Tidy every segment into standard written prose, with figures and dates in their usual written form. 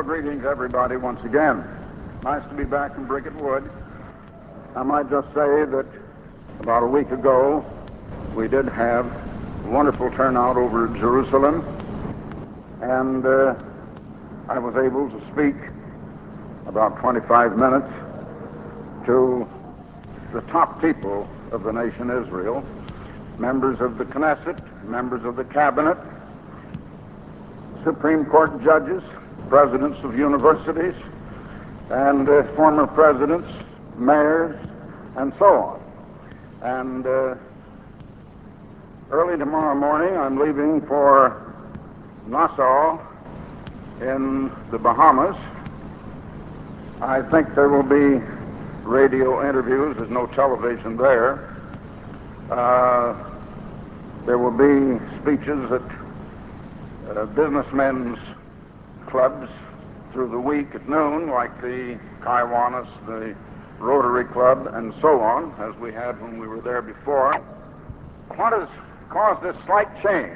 Well, greetings, everybody, once again. Nice to be back in Bricket Wood. I might just say that about a week ago, we did have a wonderful turnout over at Jerusalem, and I was able to speak about 25 minutes to the top people of the nation Israel, members of the Knesset, members of the cabinet, Supreme Court judges, presidents of universities, and former presidents, mayors, and so on. And early tomorrow morning, I'm leaving for Nassau in the Bahamas. I think there will be radio interviews. There's no television there. There will be speeches at businessmen's clubs through the week at noon, like the Kiwanis, the Rotary Club, and so on, as we had when we were there before. What has caused this slight change?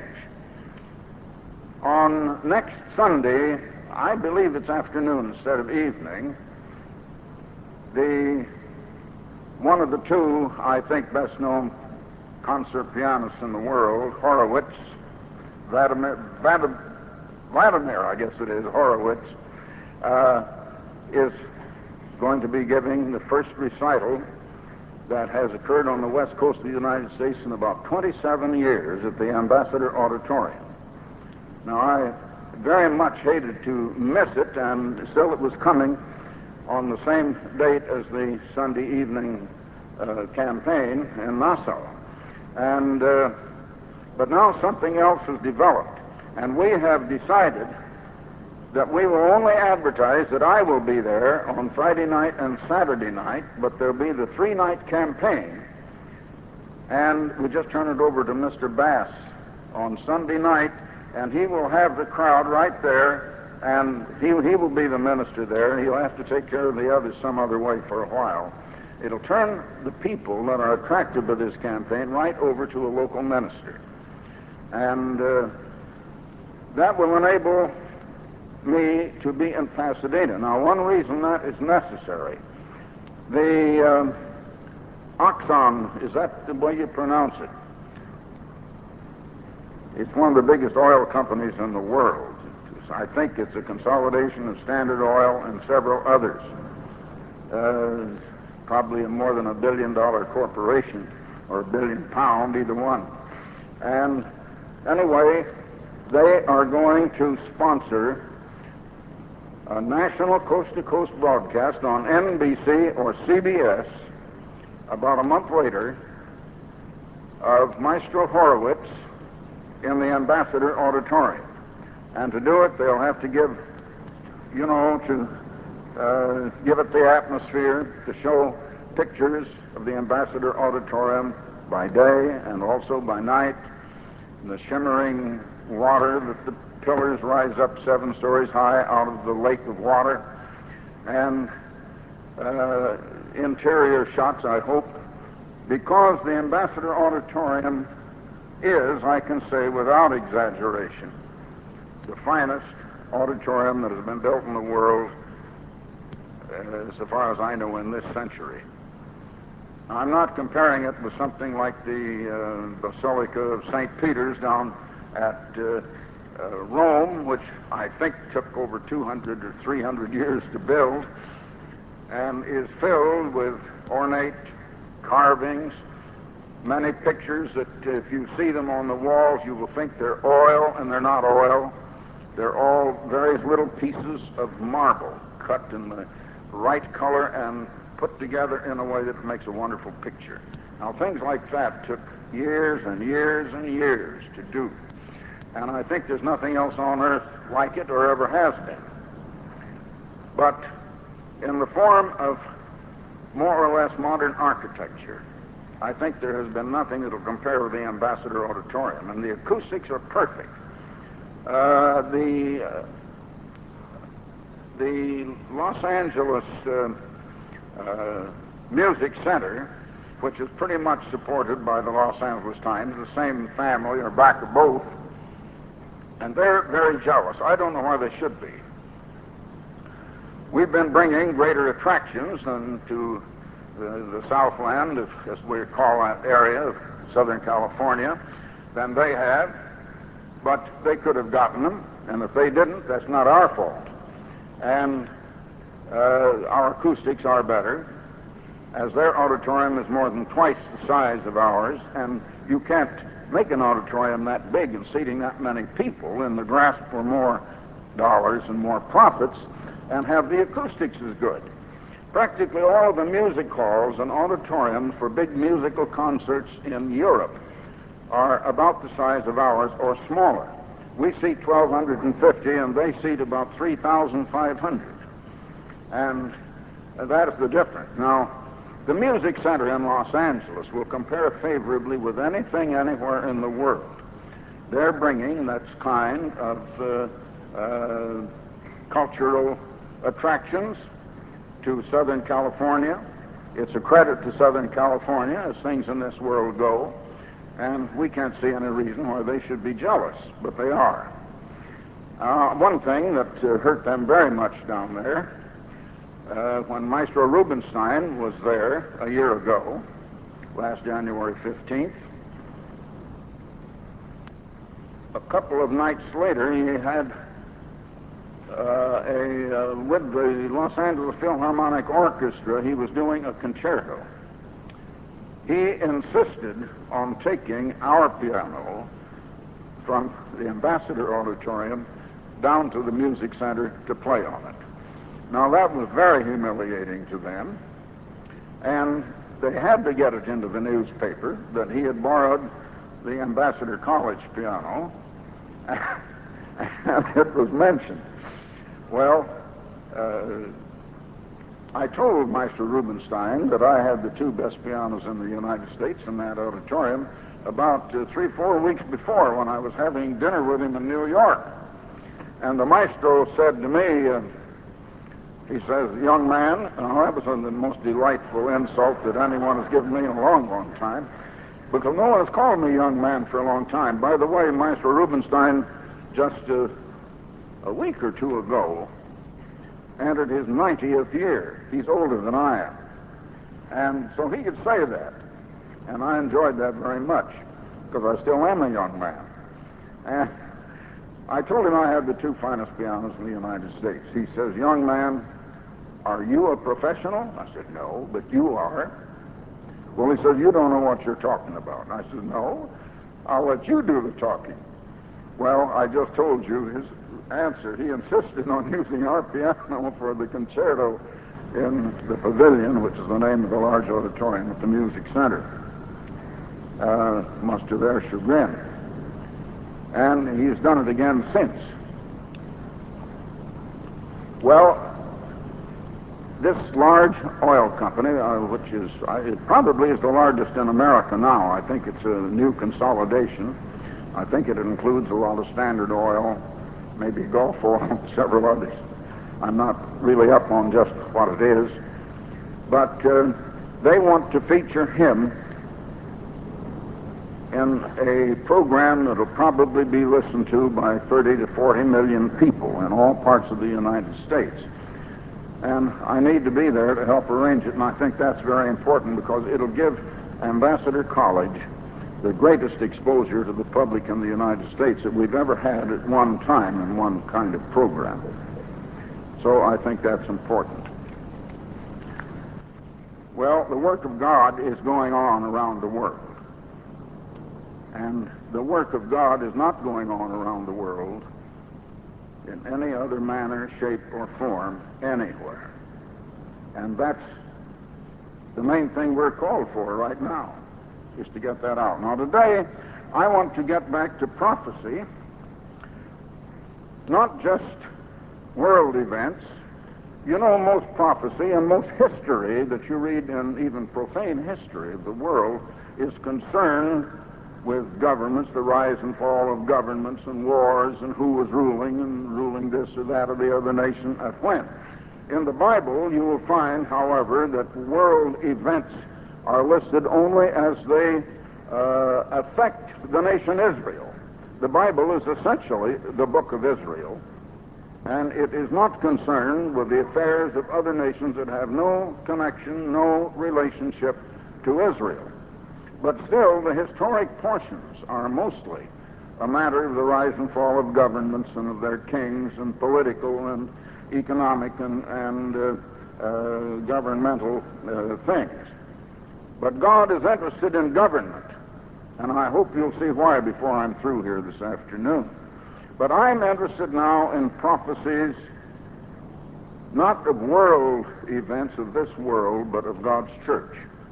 On next Sunday, I believe it's afternoon instead of evening, one of the two, I think, best known concert pianists in the world, Horowitz, Vladimir, I guess it is, Horowitz, is going to be giving the first recital that has occurred on the west coast of the United States in about 27 years at the Ambassador Auditorium. Now, I very much hated to miss it, and still it was coming on the same date as the Sunday evening campaign in Nassau. And but now something else has developed, and we have decided that we will only advertise that I will be there on Friday night and Saturday night, but there'll be the 3-night campaign, and we just turn it over to Mr. Bass on Sunday night, and he will have the crowd right there, and he will be the minister there. He'll have to take care of the others some other way for a while. It'll turn the people that are attracted by this campaign right over to a local minister. And that will enable me to be in Pasadena. Now, one reason that is necessary, the Oxon, is that the way you pronounce it? It's one of the biggest oil companies in the world. I think it's a consolidation of Standard Oil and several others. Probably more than $1 billion corporation, or £1 billion, either one. And anyway, they are going to sponsor a national coast-to-coast broadcast on NBC or CBS about a month later of Maestro Horowitz in the Ambassador Auditorium. And to do it, they'll have to give, give it the atmosphere, to show pictures of the Ambassador Auditorium by day and also by night, and the shimmering water that the pillars rise up 7 stories high out of the lake of water, and interior shots, I hope, because the Ambassador Auditorium is, I can say without exaggeration, the finest auditorium that has been built in the world, so far as I know, in this century. I'm not comparing it with something like the Basilica of St. Peter's down at Rome, which I think took over 200 or 300 years to build, and is filled with ornate carvings, many pictures that if you see them on the walls, you will think they're oil, and they're not oil. They're all various little pieces of marble cut in the right color and put together in a way that makes a wonderful picture. Now, things like that took years and years and years to do, and I think there's nothing else on earth like it or ever has been. But in the form of more or less modern architecture, I think there has been nothing that will compare with the Ambassador Auditorium, and the acoustics are perfect. The Los Angeles Music Center, which is pretty much supported by the Los Angeles Times, the same family or back of both, and they're very jealous. I don't know why they should be. We've been bringing greater attractions into the Southland, as we call that area of Southern California, than they have, but they could have gotten them, and if they didn't, that's not our fault. And our acoustics are better, as their auditorium is more than twice the size of ours, and you can't make an auditorium that big and seating that many people in the grasp for more dollars and more profits and have the acoustics as good. Practically all of the music halls and auditoriums for big musical concerts in Europe are about the size of ours or smaller. We seat 1,250 and they seat about 3,500. And that is the difference. Now, the Music Center in Los Angeles will compare favorably with anything anywhere in the world. They're bringing that kind of cultural attractions to Southern California. It's a credit to Southern California as things in this world go, and we can't see any reason why they should be jealous, but they are. One thing that hurt them very much down there, when Maestro Rubinstein was there a year ago, last January 15th, a couple of nights later he had with the Los Angeles Philharmonic Orchestra, he was doing a concerto. He insisted on taking our piano from the Ambassador Auditorium down to the Music Center to play on it. Now that was very humiliating to them, and they had to get it into the newspaper that he had borrowed the Ambassador College piano, and it was mentioned. Well, I told Maestro Rubinstein that I had the two best pianos in the United States in that auditorium about 3-4 weeks before, when I was having dinner with him in New York. And the maestro said to me, he says, "Young man," that was the most delightful insult that anyone has given me in a long, long time, because no one has called me young man for a long time. By the way, Maestro Rubinstein, just a week or two ago, entered his 90th year. He's older than I am. And so he could say that. And I enjoyed that very much, because I still am a young man. And I told him I had the two finest pianos in the United States. He says, "Young man, are you a professional?" I said, "No, but you are." "Well," he says, "you don't know what you're talking about." And I said, "No, I'll let you do the talking." Well, I just told you his answer. He insisted on using our piano for the concerto in the Pavilion, which is the name of the large auditorium at the Music Center, much to their chagrin. And he's done it again since. Well, this large oil company, which is it probably is the largest in America now. I think it's a new consolidation. I think it includes a lot of Standard Oil, maybe Gulf Oil, several others. I'm not really up on just what it is, but they want to feature him in a program that will probably be listened to by 30 to 40 million people in all parts of the United States. And I need to be there to help arrange it, and I think that's very important, because it'll give Ambassador College the greatest exposure to the public in the United States that we've ever had at one time in one kind of program. So I think that's important. Well, the work of God is going on around the world. And the work of God is not going on around the world in any other manner, shape, or form anywhere. And that's the main thing we're called for right now, is to get that out. Now today, I want to get back to prophecy, not just world events. You know, most prophecy and most history that you read in even profane history of the world is concerned with governments, the rise and fall of governments and wars, and who was ruling this or that or the other nation at when. In the Bible, you will find, however, that world events are listed only as they affect the nation Israel. The Bible is essentially the book of Israel, and it is not concerned with the affairs of other nations that have no connection, no relationship to Israel. But still, the historic portions are mostly a matter of the rise and fall of governments and of their kings and political and economic and governmental things. But God is interested in government, and I hope you'll see why before I'm through here this afternoon. But I'm interested now in prophecies, not of world events of this world, but of God's church.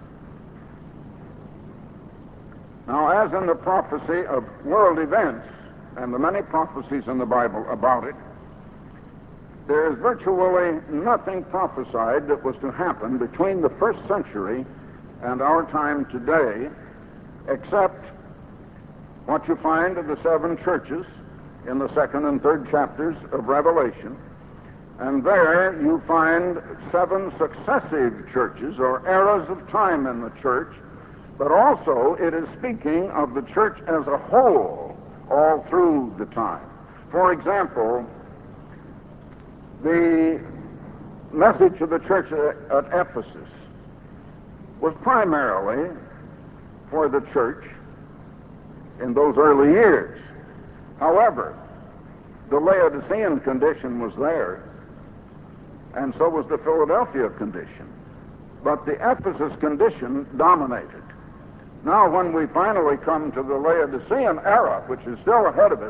Now, as in the prophecy of world events, and the many prophecies in the Bible about it, there is virtually nothing prophesied that was to happen between the first century and our time today, except what you find of the 7 churches in the 2nd and 3rd chapters of Revelation. And there you find 7 successive churches, or eras of time in the church, but also it is speaking of the church as a whole all through the time. For example, the message of the church at Ephesus was primarily for the church in those early years. However, the Laodicean condition was there, and so was the Philadelphia condition. But the Ephesus condition dominated. Now, when we finally come to the Laodicean era, which is still ahead of us,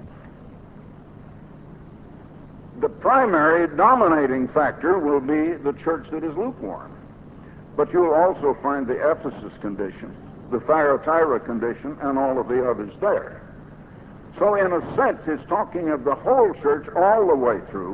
the primary dominating factor will be the church that is lukewarm. But you'll also find the Ephesus condition, the Thyatira condition, and all of the others there. So in a sense, it's talking of the whole church all the way through.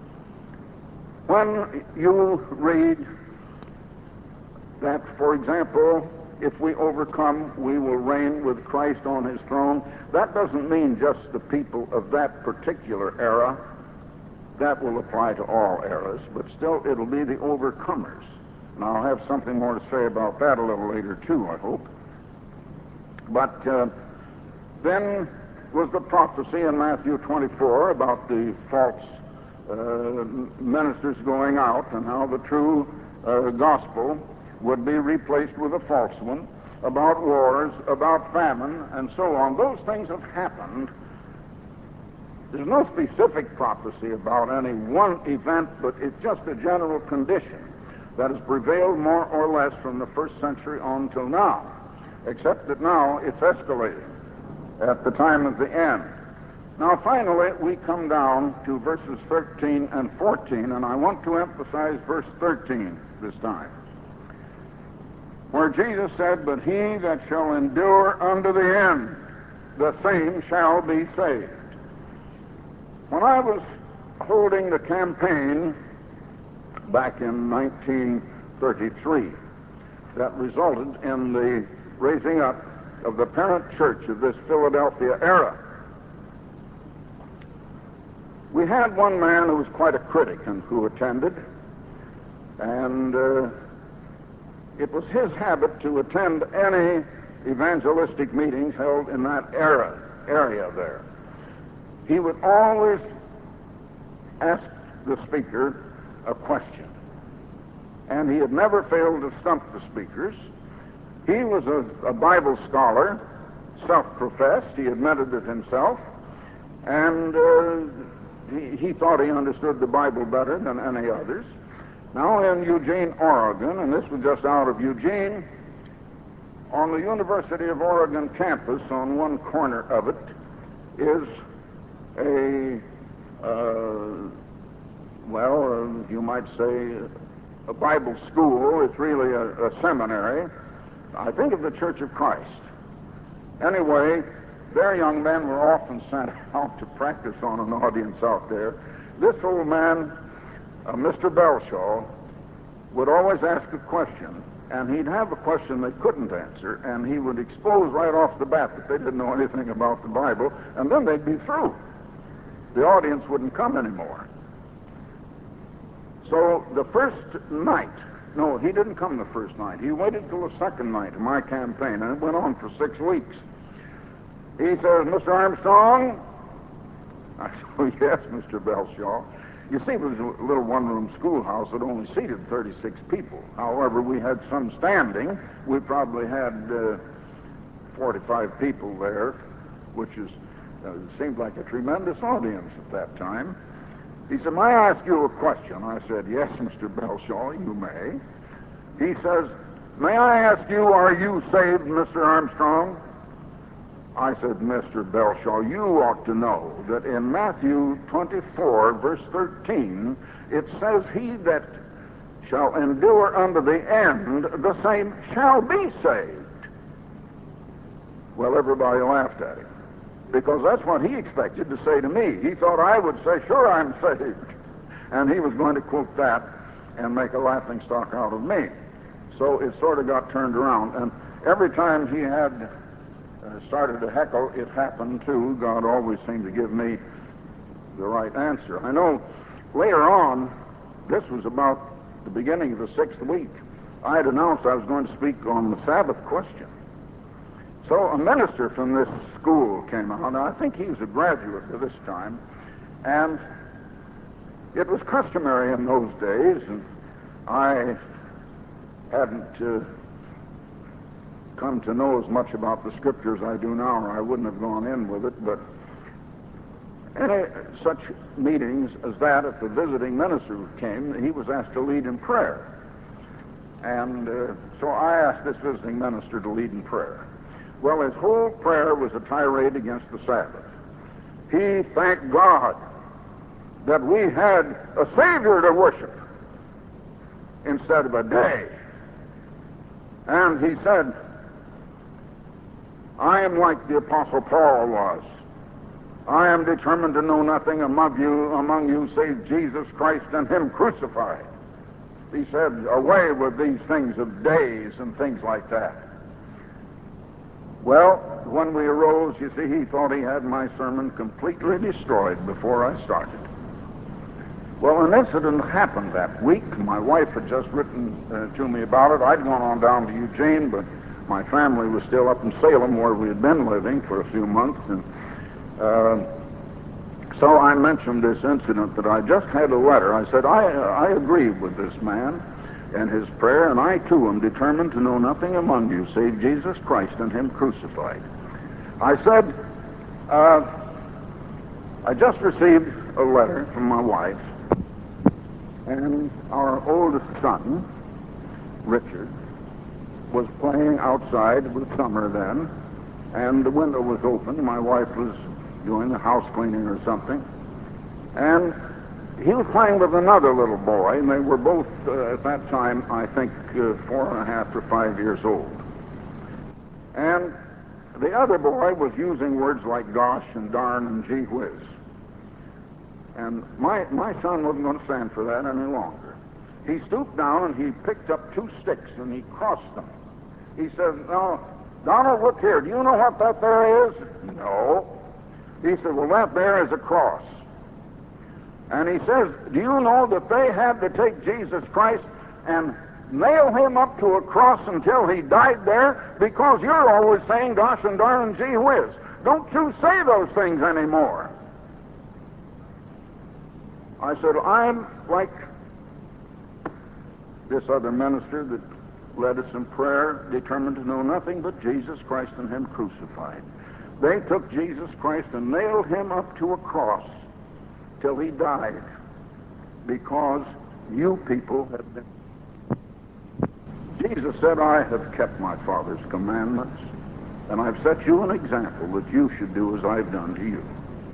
When you read that, for example, if we overcome, we will reign with Christ on his throne, that doesn't mean just the people of that particular era. That will apply to all eras, but still it'll be the overcomers. And I'll have something more to say about that a little later too, I hope. But then was the prophecy in Matthew 24 about the false ministers going out and how the true gospel would be replaced with a false one, about wars, about famine, and so on. Those things have happened. There's no specific prophecy about any one event, but it's just a general condition that has prevailed more or less from the first century on till now, except that now it's escalating at the time of the end. Now, finally, we come down to verses 13 and 14, and I want to emphasize verse 13 this time, where Jesus said, "But he that shall endure unto the end, the same shall be saved." When I was holding the campaign back in 1933 that resulted in the raising up of the parent church of this Philadelphia era, we had one man who was quite a critic and who attended, and it was his habit to attend any evangelistic meetings held in that area there. He would always ask the speaker a question, and he had never failed to stump the speakers. He was a Bible scholar, self-professed. He admitted it himself, and he thought he understood the Bible better than any others. Now in Eugene, Oregon, and this was just out of Eugene, on the University of Oregon campus, on one corner of it, is you might say a Bible school. It's really a seminary. I think of the Church of Christ. Anyway, their young men were often sent out to practice on an audience out there. This old man, Mr. Belshaw, would always ask a question, and he'd have a question they couldn't answer, and he would expose right off the bat that they didn't know anything about the Bible, and then they'd be through. The audience wouldn't come anymore. So the first night, no, he didn't come the first night. He waited till the second night of my campaign, and it went on for 6 weeks. He says, "Mr. Armstrong, I said, well, yes, Mr. Belshaw. You see, it was a little one-room schoolhouse that only seated 36 people. However, we had some standing. We probably had 45 people there, which seemed like a tremendous audience at that time. He said, may I ask you a question? I said, yes, Mr. Belshaw, you may. He says, may I ask you, are you saved, Mr. Armstrong? I said, Mr. Belshaw, you ought to know that in Matthew 24, verse 13, it says, he that shall endure unto the end, the same shall be saved. Well, everybody laughed at him, because that's what he expected to say to me. He thought I would say, sure, I'm saved. And he was going to quote that and make a laughing stock out of me. So it sort of got turned around. And every time he had started to heckle, it happened too. God always seemed to give me the right answer. I know later on, this was about the beginning of the 6th week, I had announced I was going to speak on the Sabbath question. So a minister from this school came out, and I think he was a graduate by this time, and it was customary in those days, and I hadn't come to know as much about the Scriptures as I do now, or I wouldn't have gone in with it, but any such meetings as that, if the visiting minister came, he was asked to lead in prayer. And so I asked this visiting minister to lead in prayer. Well, his whole prayer was a tirade against the Sabbath. He thanked God that we had a Savior to worship instead of a day. And he said, I am like the Apostle Paul was. I am determined to know nothing among you save Jesus Christ and Him crucified. He said, away with these things of days and things like that. Well, when we arose, you see, he thought he had my sermon completely destroyed before I started. Well, an incident happened that week. My wife had just written to me about it. I'd gone on down to Eugene, but my family was still up in Salem, where we had been living for a few months. And so I mentioned this incident that I just had a letter. I said, I agree with this man and his prayer, and I too am determined to know nothing among you save Jesus Christ and Him crucified. I said, I just received a letter from my wife, and our oldest son, Richard, was playing outside. It was summer then, and the window was open. My wife was doing the house cleaning or something, and he was playing with another little boy, and they were both, at that time, I think, 4.5 or 5 years old. And the other boy was using words like gosh and darn and gee whiz. And my son wasn't going to stand for that any longer. He stooped down and he picked up 2 sticks and he crossed them. He said, now, Donald, look here. Do you know what that there is? No. He said, well, that there is a cross. And he says, do you know that they had to take Jesus Christ and nail Him up to a cross until He died there? Because you're always saying gosh and darn and gee whiz. Don't you say those things anymore. I said, I'm like this other minister that led us in prayer, determined to know nothing but Jesus Christ and Him crucified. They took Jesus Christ and nailed Him up to a cross till He died, because you people have been. Jesus said, I have kept my Father's commandments, and I've set you an example that you should do as I've done to you.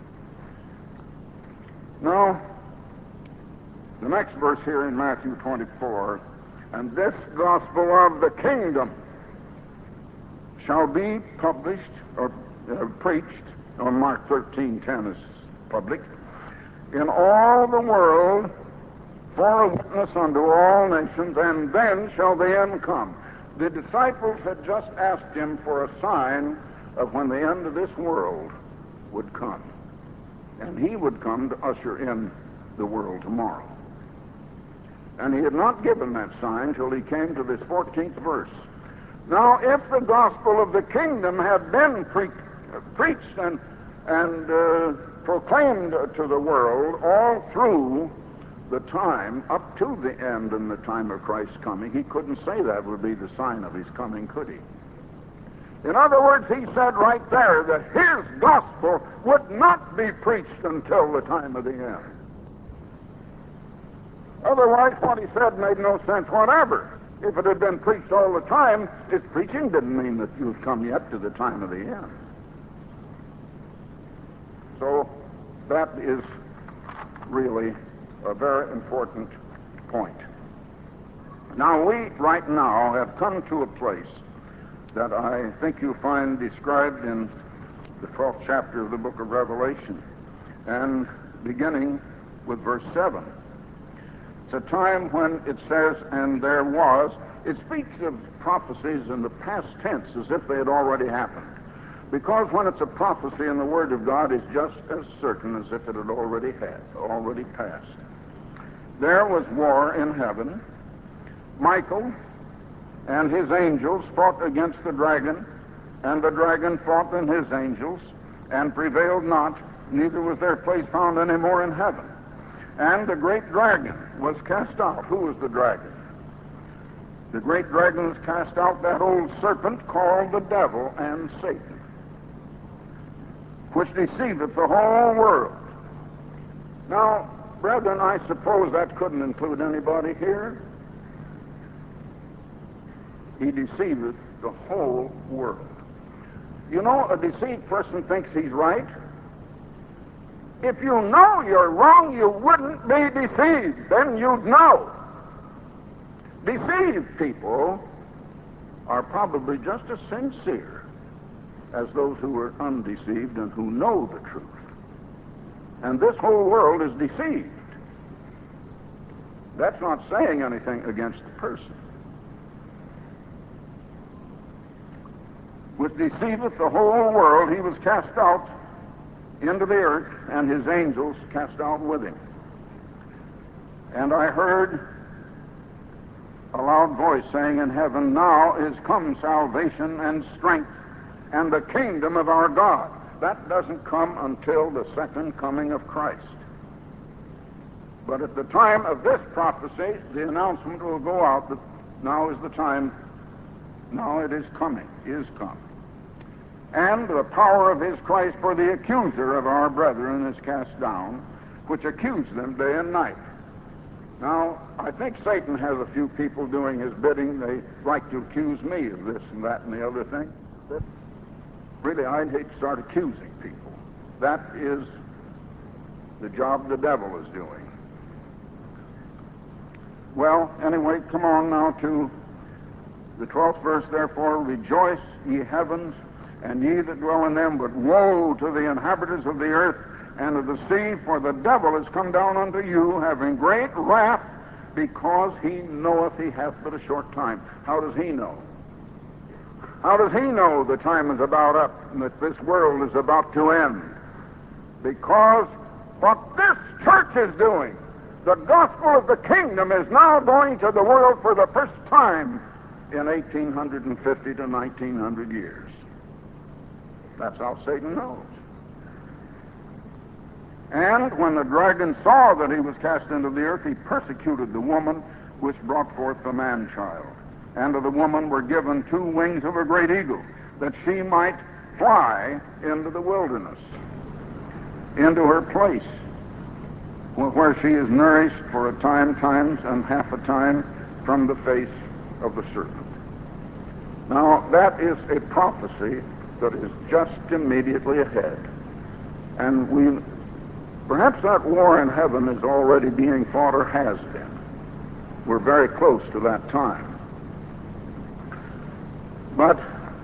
Now, the next verse here in Matthew 24, and this gospel of the kingdom shall be published or preached, on Mark 13:10 is public, in all the world for a witness unto all nations, and then shall the end come. The disciples had just asked Him for a sign of when the end of this world would come. And He would come to usher in the world tomorrow. And He had not given that sign till He came to this 14th verse. Now, if the gospel of the kingdom had been preached and proclaimed to the world all through the time up to the end and the time of Christ's coming. He couldn't say that would be the sign of his coming, could he? In other words, he said right there that his gospel would not be preached until the time of the end. Otherwise, what he said made no sense whatever. If it had been preached all the time, his preaching didn't mean that you've come yet to the time of the end. So that is really a very important point. Now, we right now have come to a place that I think you find described in the 12th chapter of the book of Revelation, and beginning with verse 7. It's a time when it says, and there was. It speaks of prophecies in the past tense as if they had already happened. Because when it's a prophecy in the Word of God, it's just as certain as if it had already passed. There was war in heaven. Michael and his angels fought against the dragon, and the dragon fought and his angels, and prevailed not, neither was their place found any more in heaven. And the great dragon was cast out. Who was the dragon? The great dragon was cast out, that old serpent called the devil and Satan, which deceiveth the whole world. Now, brethren, I suppose that couldn't include anybody here. He deceiveth the whole world. You know, a deceived person thinks he's right. If you know you're wrong, you wouldn't be deceived. Then you'd know. Deceived people are probably just as sincere as those who are undeceived and who know the truth. And this whole world is deceived. That's not saying anything against the person. Which deceiveth the whole world, he was cast out into the earth, and his angels cast out with him. And I heard a loud voice saying in heaven, now is come salvation and strength and the kingdom of our God. That doesn't come until the second coming of Christ. But at the time of this prophecy, the announcement will go out that now is the time, now it is coming, is come. And the power of his Christ, for the accuser of our brethren is cast down, which accuse them day and night. Now, I think Satan has a few people doing his bidding. They like to accuse me of this and that and the other thing. Really, I'd hate to start accusing people. That is the job the devil is doing. Well, anyway, come on now to the 12th verse. Therefore, rejoice, ye heavens, and ye that dwell in them, but woe to the inhabitants of the earth and of the sea, for the devil is come down unto you, having great wrath, because he knoweth he hath but a short time. How does he know? How does he know the time is about up and that this world is about to end? Because what this church is doing, the gospel of the kingdom, is now going to the world for the first time in 1850 to 1900 years. That's how Satan knows. And when the dragon saw that he was cast into the earth, he persecuted the woman which brought forth the man-child. And to the woman were given 2 wings of a great eagle, that she might fly into the wilderness, into her place, where she is nourished for a time, times, and half a time from the face of the serpent. Now, that is a prophecy that is just immediately ahead. And perhaps that war in heaven is already being fought or has been. We're very close to that time. But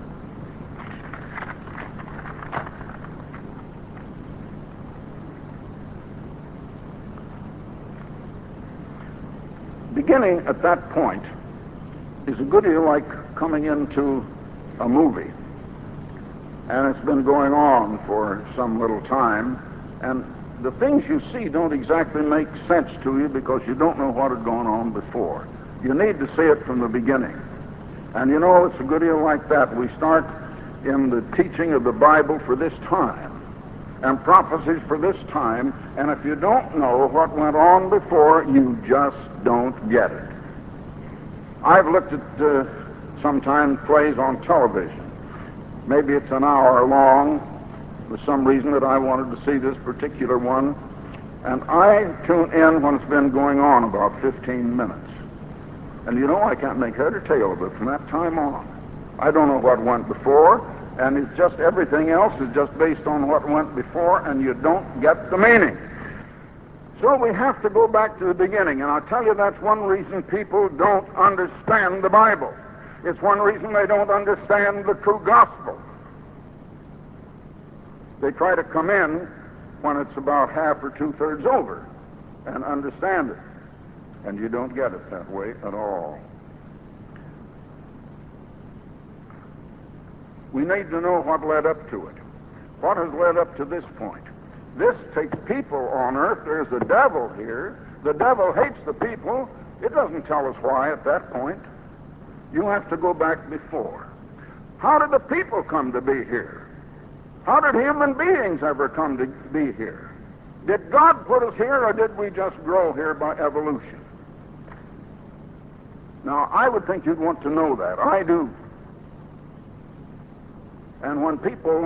beginning at that point is a good deal like coming into a movie. And it's been going on for some little time, and the things you see don't exactly make sense to you because you don't know what had gone on before. You need to see it from the beginning. And you know, it's a good deal like that. We start in the teaching of the Bible for this time, and prophecies for this time, and if you don't know what went on before, you just don't get it. I've looked at sometimes plays on television. Maybe it's an hour long, for some reason that I wanted to see this particular one, and I tune in when it's been going on about 15 minutes. And you know, I can't make head or tail of it from that time on. I don't know what went before, and it's just everything else is just based on what went before, and you don't get the meaning. So we have to go back to the beginning, and I'll tell you that's one reason people don't understand the Bible. It's one reason they don't understand the true gospel. They try to come in when it's about half or two-thirds over and understand it, and you don't get it that way at all. We need to know what led up to it. What has led up to this point? This takes people on earth. There's a devil here. The devil hates the people. It doesn't tell us why at that point. You have to go back before. How did the people come to be here? How did human beings ever come to be here? Did God put us here, or did we just grow here by evolution? Now, I would think you'd want to know that. I do. And when people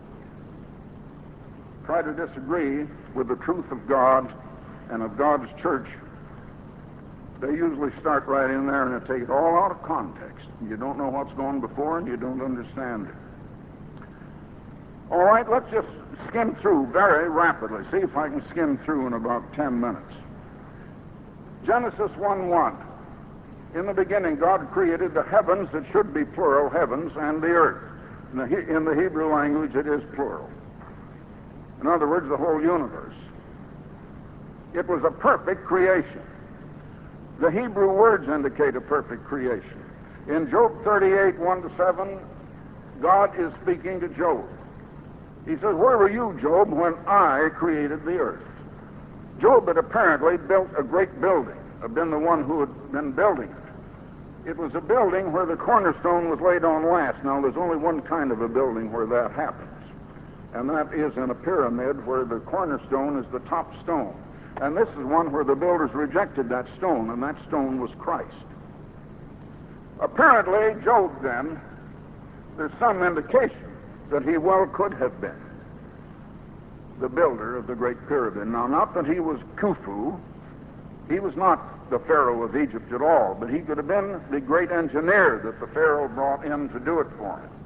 try to disagree with the truth of God and of God's church, they usually start right in there and they take it all out of context. You don't know what's gone before and you don't understand it. All right, let's just skim through very rapidly. See if I can skim through in about 10 minutes. Genesis 1:1. In the beginning, God created the heavens, that should be plural, heavens, and the earth. In the Hebrew language, it is plural. In other words, the whole universe. It was a perfect creation. The Hebrew words indicate a perfect creation. In Job 38, 1-7, God is speaking to Job. He says, "Where were you, Job, when I created the earth?" Job had apparently built a great building, had been the one who had been building it. It was a building where the cornerstone was laid on last. Now, there's only one kind of a building where that happens, and that is in a pyramid where the cornerstone is the top stone. And this is one where the builders rejected that stone, and that stone was Christ. Apparently, Job, then, there's some indication that he well could have been the builder of the Great Pyramid. Now, not that he was Khufu. He was not the Pharaoh of Egypt at all, but he could have been the great engineer that the Pharaoh brought in to do it for him.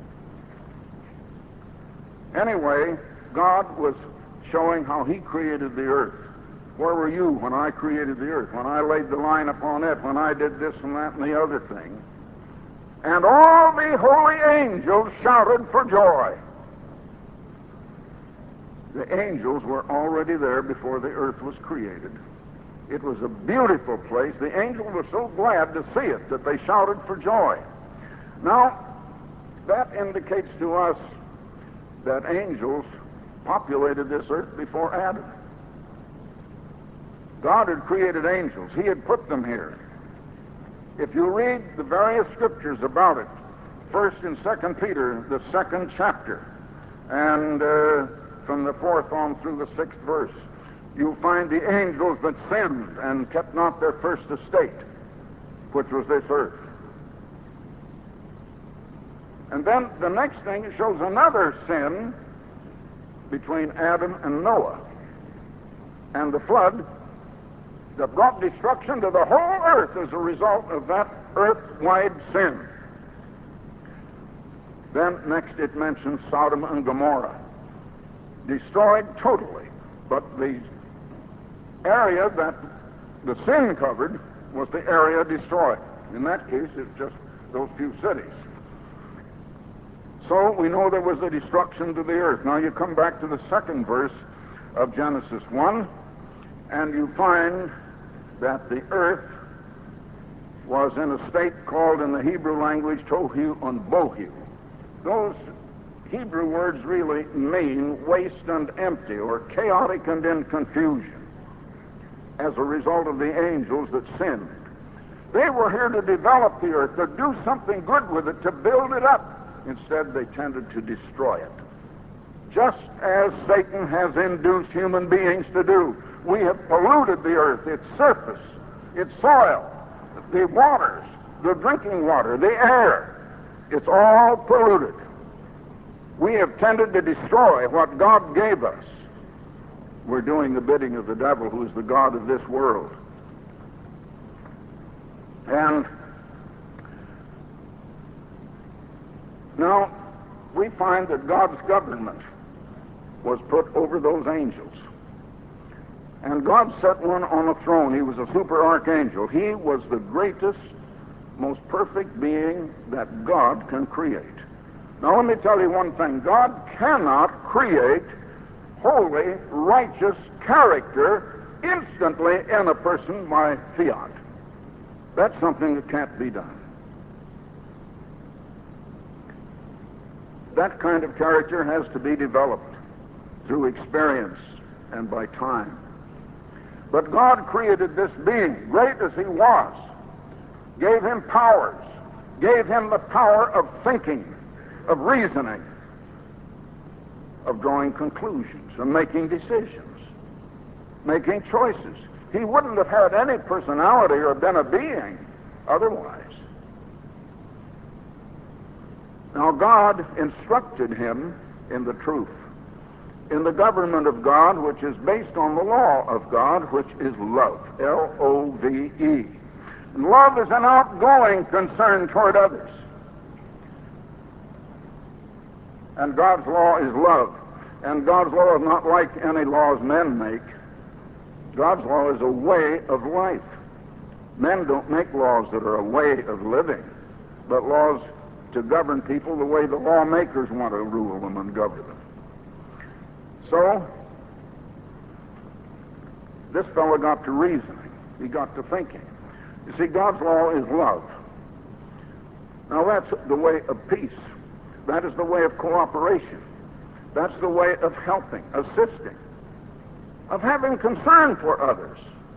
Anyway, God was showing how he created the earth. Where were you when I created the earth, when I laid the line upon it, when I did this and that and the other thing? And all the holy angels shouted for joy. The angels were already there before the earth was created. It was a beautiful place. The angels were so glad to see it that they shouted for joy. Now, that indicates to us that angels populated this earth before Adam. God had created angels. He had put them here. If you read the various scriptures about it, first and 2 Peter, the 2nd chapter, and from the 4th on through the 6th verse, you'll find the angels that sinned and kept not their first estate, which was this earth. And then the next thing, it shows another sin between Adam and Noah, and the flood that brought destruction to the whole earth as a result of that earth-wide sin. Then next it mentions Sodom and Gomorrah, destroyed totally, but the area that the sin covered was the area destroyed. In that case, it's just those few cities. So we know there was a destruction to the earth. Now you come back to the 2nd verse of Genesis 1, and you find that the earth was in a state called in the Hebrew language tohu and bohu. Those Hebrew words really mean waste and empty, or chaotic and in confusion, as a result of the angels that sinned. They were here to develop the earth, to do something good with it, to build it up. Instead, they tended to destroy it. just as Satan has induced human beings to do. We have polluted the earth, its surface, its soil, the waters, the drinking water, the air. It's all polluted. We have tended to destroy what God gave us. We're doing the bidding of the devil, who is the god of this world. And now we find that God's government was put over those angels. And God set one on a throne. He was a super archangel. He was the greatest, most perfect being that God can create. Now let me tell you one thing. God cannot create holy, righteous character instantly in a person by fiat. That's something that can't be done. That kind of character has to be developed through experience and by time. But God created this being, great as he was, gave him powers, gave him the power of thinking, of reasoning, of drawing conclusions, of making decisions, making choices. He wouldn't have had any personality or been a being otherwise. Now God instructed him in the truth, in the government of God, which is based on the law of God, which is love, L-O-V-E. And love is an outgoing concern toward others. And God's law is love. And God's law is not like any laws men make. God's law is a way of life. Men don't make laws that are a way of living, but laws to govern people the way the lawmakers want to rule them and govern them. So, this fellow got to reasoning. He got to thinking. You see, God's law is love. Now that's the way of peace. That is the way of cooperation. That's the way of helping, assisting, of having concern for others.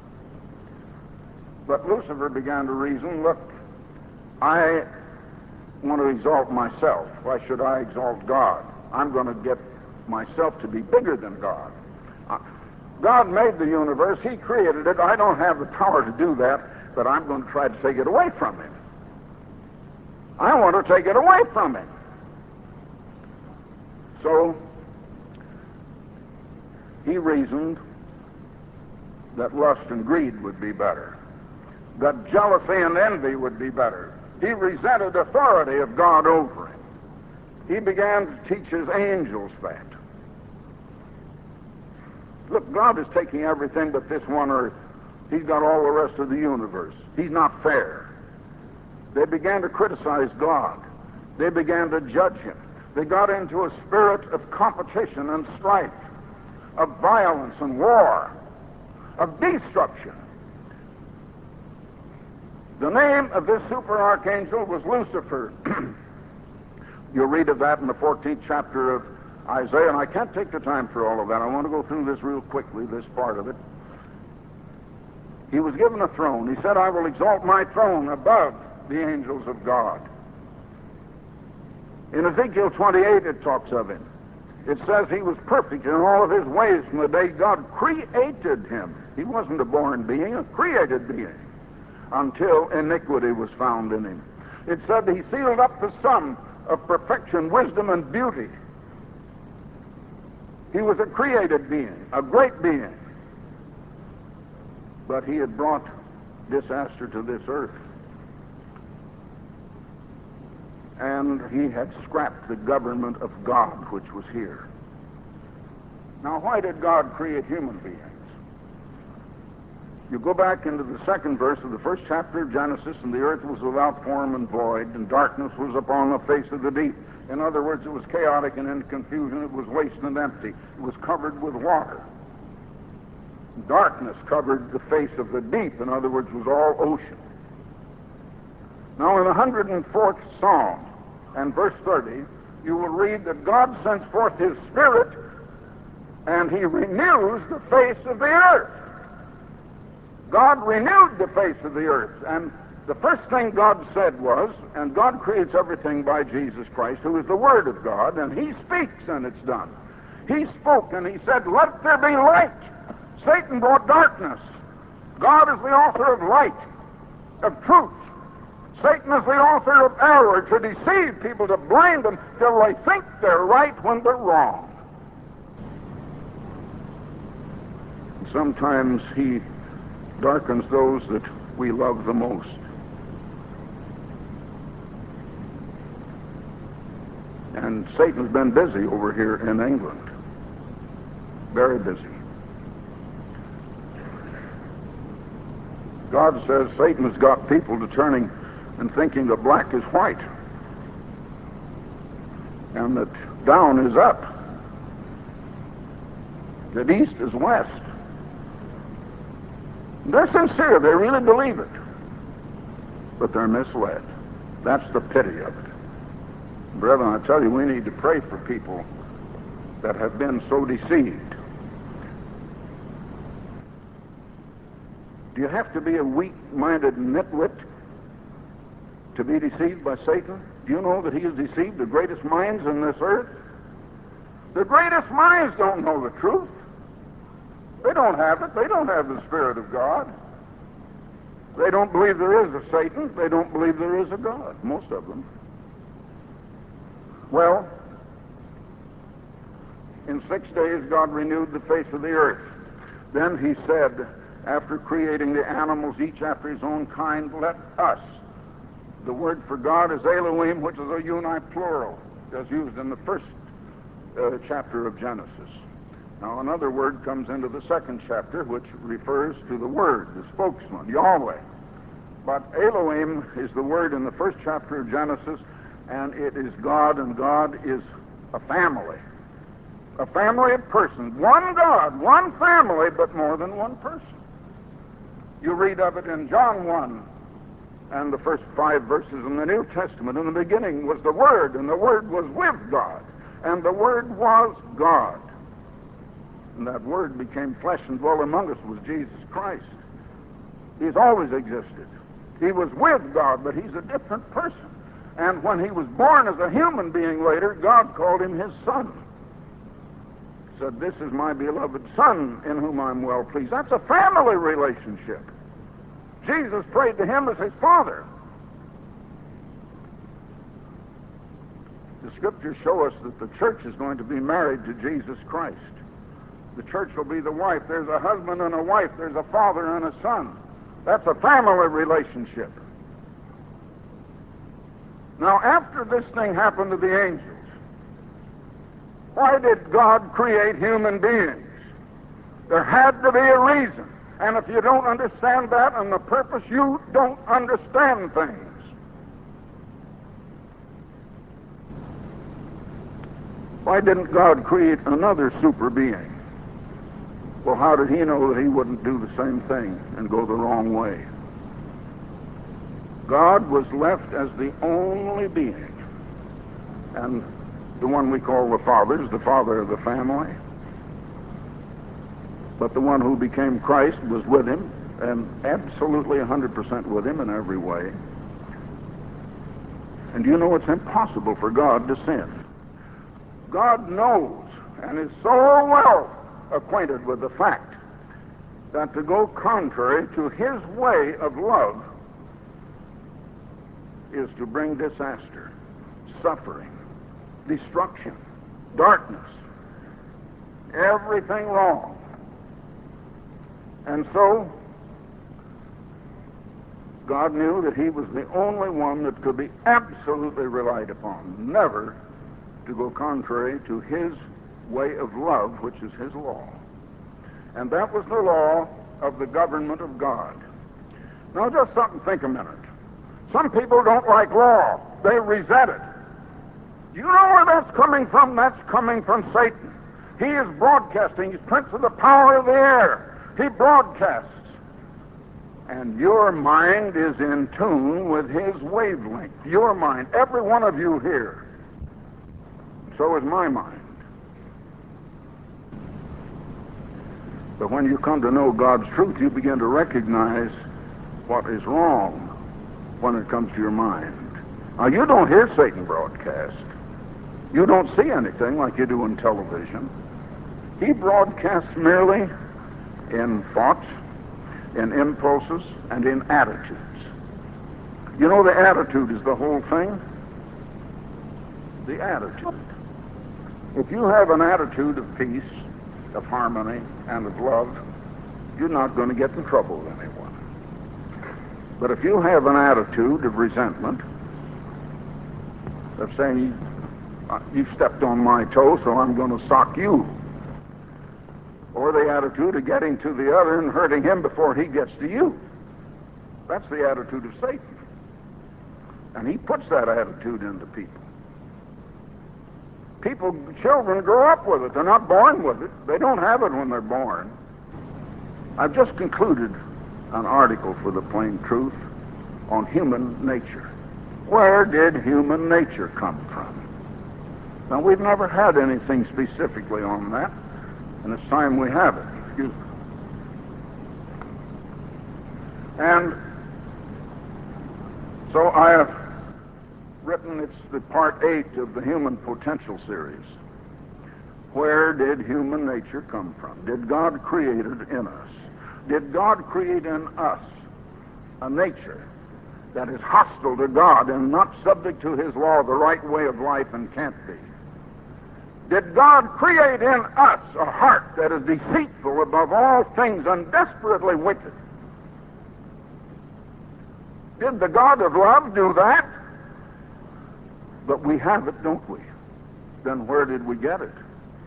But Lucifer began to reason, look, I want to exalt myself. Why should I exalt God? I'm going to get myself to be bigger than God. God made the universe. He created it. I don't have the power to do that, but I'm going to try to take it away from him. I want to take it away from him. So he reasoned that lust and greed would be better, that jealousy and envy would be better. He resented authority of God over him. He began to teach his angels that. Look, God is taking everything but this one earth. He's got all the rest of the universe. He's not fair. They began to criticize God. They began to judge him. They got into a spirit of competition and strife, of violence and war, of destruction. The name of this super archangel was Lucifer. You'll read of that in the 14th chapter of Isaiah, and I can't take the time for all of that. I want to go through this real quickly, this part of it. He was given a throne. He said, I will exalt my throne above the angels of God. In Ezekiel 28, it talks of him. It says he was perfect in all of his ways from the day God created him. He wasn't a born being, a created being, until iniquity was found in him. It said he sealed up the sum of perfection, wisdom, and beauty. He was a created being, a great being. But he had brought disaster to this earth. And he had scrapped the government of God which was here. Now, why did God create human beings? You go back into the second verse of the first chapter of Genesis, and the earth was without form and void, and darkness was upon the face of the deep. In other words, it was chaotic and in confusion. It was waste and empty. It was covered with water. Darkness covered the face of the deep. In other words, it was all ocean. Now, in the 104th Psalm and verse 30, you will read that God sends forth his Spirit, and he renews the face of the earth. God renewed the face of the earth, and the first thing God said was, and God creates everything by Jesus Christ, who is the Word of God, and he speaks and it's done. He spoke and he said, "Let there be light." Satan brought darkness. God is the author of light, of truth. Satan is the author of error, to deceive people, to blind them till they think they're right when they're wrong. Sometimes he darkens those that we love the most. And Satan's been busy over here in England. Very busy. God says Satan has got people to turning and thinking that black is white, and that down is up, that east is west. They're sincere, they really believe it, but they're misled. That's the pity of it. Brethren, I tell you, we need to pray for people that have been so deceived. Do you have to be a weak-minded nitwit to be deceived by Satan? Do you know that he has deceived the greatest minds in this earth? The greatest minds don't know the truth. They don't have it. They don't have the Spirit of God. They don't believe there is a Satan. They don't believe there is a God, most of them. Well, in 6 days God renewed the face of the earth. Then he said, after creating the animals, each after his own kind, let us. The word for God is Elohim, which is a uniplural, as used in the first chapter of Genesis. Now another word comes into the second chapter, which refers to the Word, the spokesman, Yahweh. But Elohim is the word in the first chapter of Genesis, and it is God, and God is a family of persons. One God, one family, but more than one person. You read of it in John 1 and the first 5 verses in the New Testament. In the beginning was the Word, and the Word was with God, and the Word was God. And that Word became flesh and dwelt among us, was Jesus Christ. He's always existed. He was with God, but he's a different person. And when he was born as a human being later, God called him his Son. He said, "This is my beloved Son, in whom I'm well pleased." That's a family relationship. Jesus prayed to him as his Father. The Scriptures show us that the church is going to be married to Jesus Christ. The church will be the wife. There's a husband and a wife. There's a father and a son. That's a family relationship. Now, after this thing happened to the angels, why did God create human beings? There had to be a reason. And if you don't understand that and the purpose, you don't understand things. Why didn't God create another super being? Well, how did he know that he wouldn't do the same thing and go the wrong way? God was left as the only being. And the one we call the Father is the father of the family. But the one who became Christ was with him, and absolutely 100% with him in every way. And you know it's impossible for God to sin. God knows and is so well acquainted with the fact that to go contrary to his way of love is to bring disaster, suffering, destruction, darkness, everything wrong. And so God knew that he was the only one that could be absolutely relied upon, never to go contrary to his way of love, which is his law. And that was the law of the government of God. Now just stop and think a minute. Some people don't like law. They resent it. You know where that's coming from? That's coming from Satan. He is broadcasting. He's prince of the power of the air. He broadcasts. And your mind is in tune with his wavelength. Your mind, every one of you here. So is my mind. But when you come to know God's truth, you begin to recognize what is wrong when it comes to your mind. Now, you don't hear Satan broadcast. You don't see anything like you do in television. He broadcasts merely in thoughts, in impulses, and in attitudes. You know, the attitude is the whole thing. The attitude. If you have an attitude of peace, of harmony, and of love, you're not going to get in trouble with anyone. But if you have an attitude of resentment, of saying, you stepped on my toe, so I'm going to sock you, or the attitude of getting to the other and hurting him before he gets to you, that's the attitude of Satan. And he puts that attitude into people. Children grow up with it. They're not born with it. They don't have it when they're born. I've just concluded an article for the Plain Truth on human nature. Where did human nature come from? Now, we've never had anything specifically on that, and it's time we have it. Excuse me. And so I have written, it's the part 8 of the Human Potential series. Where did human nature come from? Did God create it in us? Did God create in us a nature that is hostile to God and not subject to His law, the right way of life, and can't be? Did God create in us a heart that is deceitful above all things and desperately wicked? Did the God of love do that? But we have it, don't we? Then where did we get it?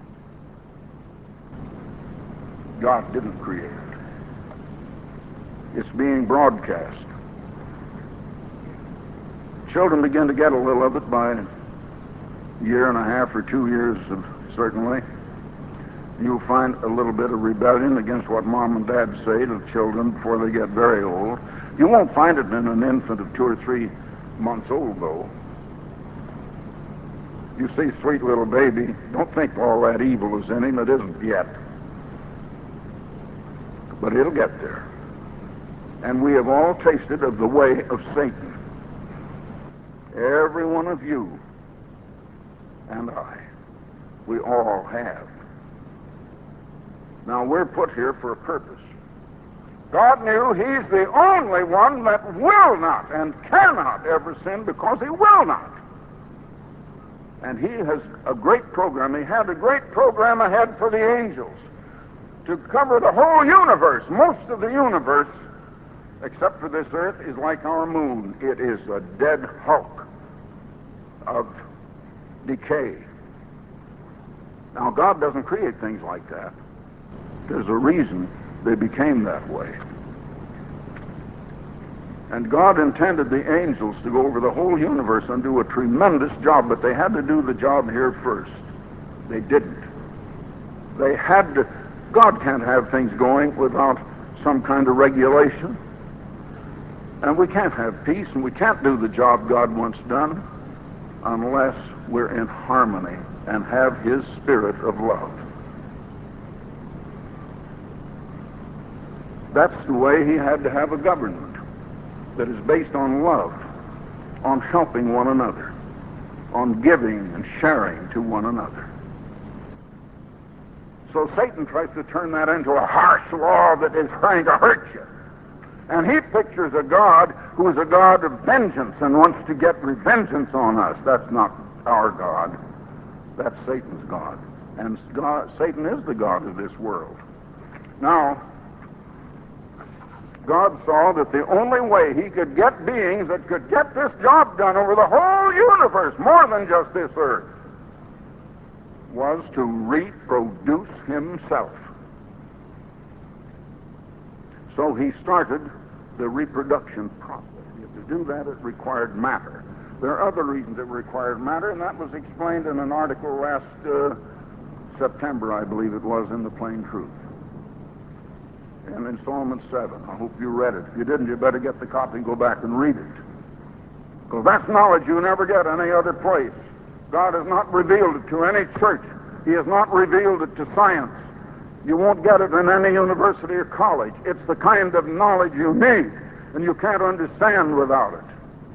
God didn't create it. It's being broadcast. Children begin to get a little of it by a year and a half or 2 years, certainly. You'll find a little bit of rebellion against what mom and dad say to children before they get very old. You won't find it in an infant of 2 or 3 months old, though. You see sweet little baby, don't think all that evil is in him. It isn't yet. But it'll get there. And we have all tasted of the way of Satan. Every one of you and I. We all have. Now, we're put here for a purpose. God knew He's the only one that will not and cannot ever sin, because He will not. And He has a great program. He had a great program ahead for the angels to cover the whole universe. Most of the universe, except for this earth, is like our moon. It is a dead hulk of decay. Now, God doesn't create things like that. There's a reason they became that way. And God intended the angels to go over the whole universe and do a tremendous job, but they had to do the job here first. They didn't. They had to. God can't have things going without some kind of regulation. And we can't have peace, and we can't do the job God wants done unless we're in harmony and have His spirit of love. That's the way He had to have a government that is based on love, on helping one another, on giving and sharing to one another. So Satan tries to turn that into a harsh law that is trying to hurt you. And he pictures a God who is a God of vengeance and wants to get revengeance on us. That's not our God. That's Satan's God. And Satan is the God of this world. Now, God saw that the only way He could get beings that could get this job done over the whole universe, more than just this earth, was to reproduce Himself. So He started the reproduction process. To do that, it required matter. There are other reasons it required matter, and that was explained in an article last September, I believe it was, in the Plain Truth. In Installment 7. I hope you read it. If you didn't, you better get the copy and go back and read it. Because that's knowledge you never get any other place. God has not revealed it to any church. He has not revealed it to science. You won't get it in any university or college. It's the kind of knowledge you need, and you can't understand without it.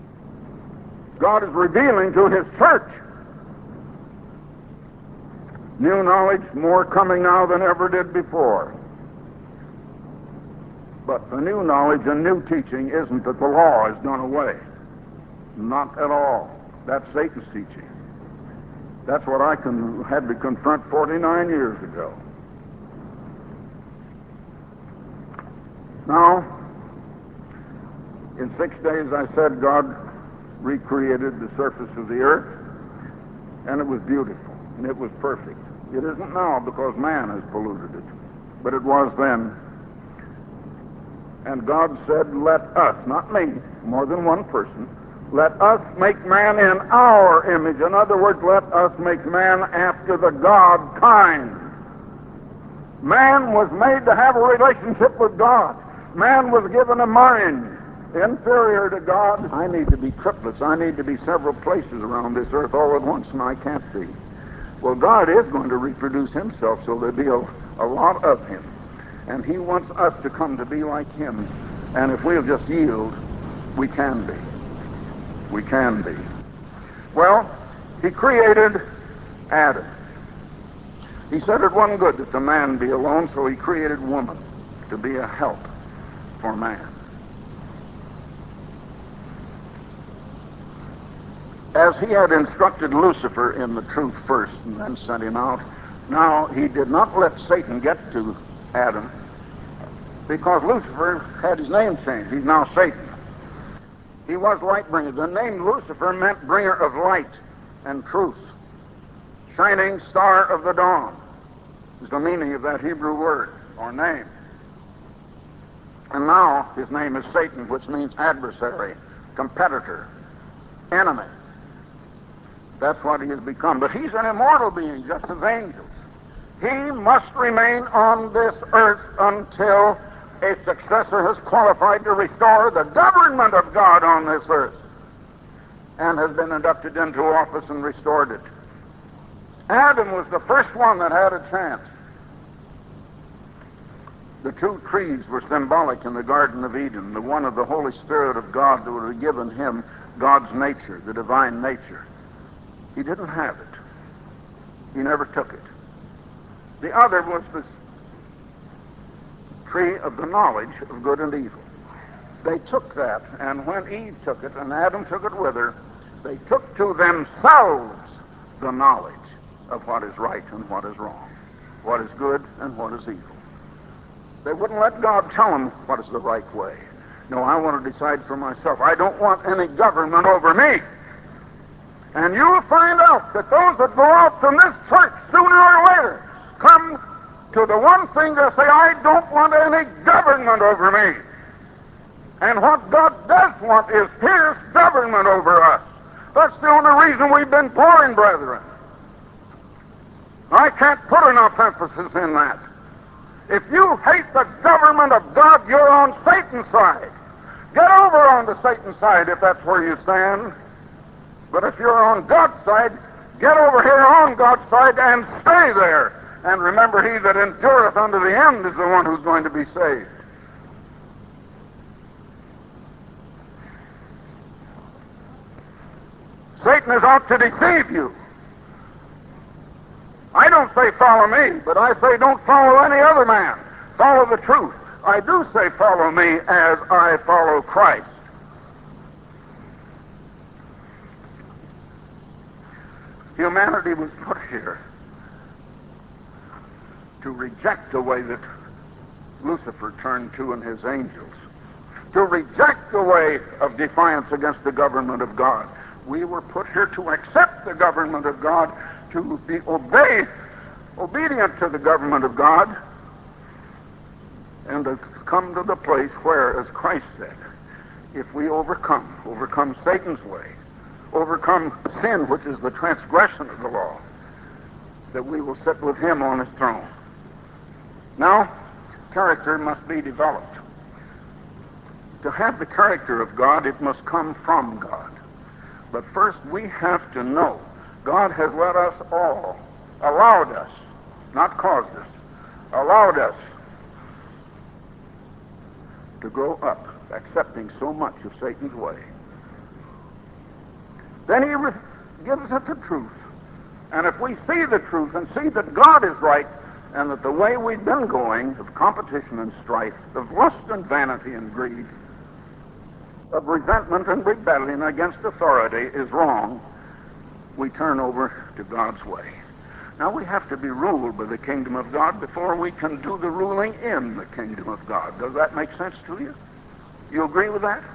God is revealing to His church. New knowledge, more coming now than ever did before. But the new knowledge and new teaching isn't that the law is done away. Not at all. That's Satan's teaching. That's what I had to confront 49 years ago. Now, in 6 days, I said God recreated the surface of the earth, and it was beautiful, and it was perfect. It isn't now because man has polluted it, but it was then. And God said, let us, not me, more than one person, let us make man in our image. In other words, let us make man after the God kind. Man was made to have a relationship with God. Man was given a mind inferior to God. I need to be triplets. I need to be several places around this earth all at once, and I can't be. Well, God is going to reproduce himself, so there'll be a lot of him. And he wants us to come to be like him. And if we'll just yield, we can be. We can be. Well, he created Adam. He said it wasn't good that the man be alone, so he created woman to be a help for man. As he had instructed Lucifer in the truth first and then sent him out, now he did not let Satan get to Adam because Lucifer had his name changed. He's now Satan. He was light bringer. The name Lucifer meant bringer of light and truth. Shining star of the dawn is the meaning of that Hebrew word or name. And now his name is Satan, which means adversary, competitor, enemy. That's what he has become. But he's an immortal being, just as angels. He must remain on this earth until a successor has qualified to restore the government of God on this earth and has been inducted into office and restored it. Adam was the first one that had a chance. The two trees were symbolic in the Garden of Eden, the one of the Holy Spirit of God that would have given him God's nature, the divine nature. He didn't have it. He never took it. The other was this tree of the knowledge of good and evil. They took that, and when Eve took it, and Adam took it with her, they took to themselves the knowledge of what is right and what is wrong, what is good and what is evil. They wouldn't let God tell them what is the right way. No, I want to decide for myself. I don't want any government over me. And you'll find out that those that go out from this church sooner or later come to the one thing to say, I don't want any government over me. And what God does want is His government over us. That's the only reason we've been born, brethren. I can't put enough emphasis in that. If you hate the government of God, you're on Satan's side. Get over on the Satan's side if that's where you stand. But if you're on God's side, get over here on God's side and stay there. And remember, he that endureth unto the end is the one who's going to be saved. Satan is out to deceive you. I don't say follow me, but I say don't follow any other man. Follow the truth. I do say follow me as I follow Christ. Humanity was put here to reject the way that Lucifer turned to and his angels, to reject the way of defiance against the government of God. We were put here to accept the government of God, to be obedient to the government of God, and to come to the place where, as Christ said, if we overcome Satan's way, overcome sin, which is the transgression of the law, that we will sit with him on his throne. Now, character must be developed. To have the character of God, it must come from God. But first, we have to know God has let us all, allowed us, not caused us, allowed us to grow up accepting so much of Satan's way. Then he gives us the truth. And if we see the truth and see that God is right, and that the way we've been going of competition and strife, of lust and vanity and greed, of resentment and rebellion against authority is wrong, we turn over to God's way. Now we have to be ruled by the kingdom of God before we can do the ruling in the kingdom of God. Does that make sense to you? You agree with that?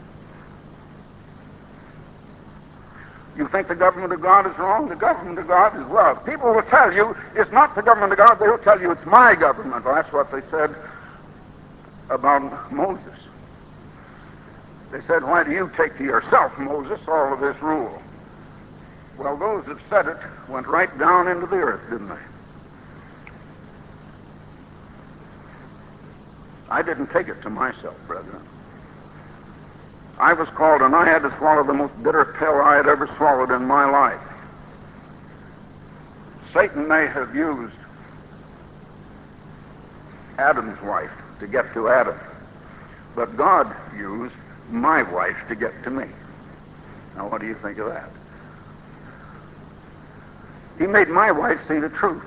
You think the government of God is wrong? The government of God is love. People will tell you it's not the government of God. They will tell you it's my government. Well, that's what they said about Moses. They said, why do you take to yourself, Moses, all of this rule? Well, those that said it went right down into the earth, didn't they? I didn't take it to myself, brethren. I was called, and I had to swallow the most bitter pill I had ever swallowed in my life. Satan may have used Adam's wife to get to Adam, but God used my wife to get to me. Now, what do you think of that? He made my wife see the truth.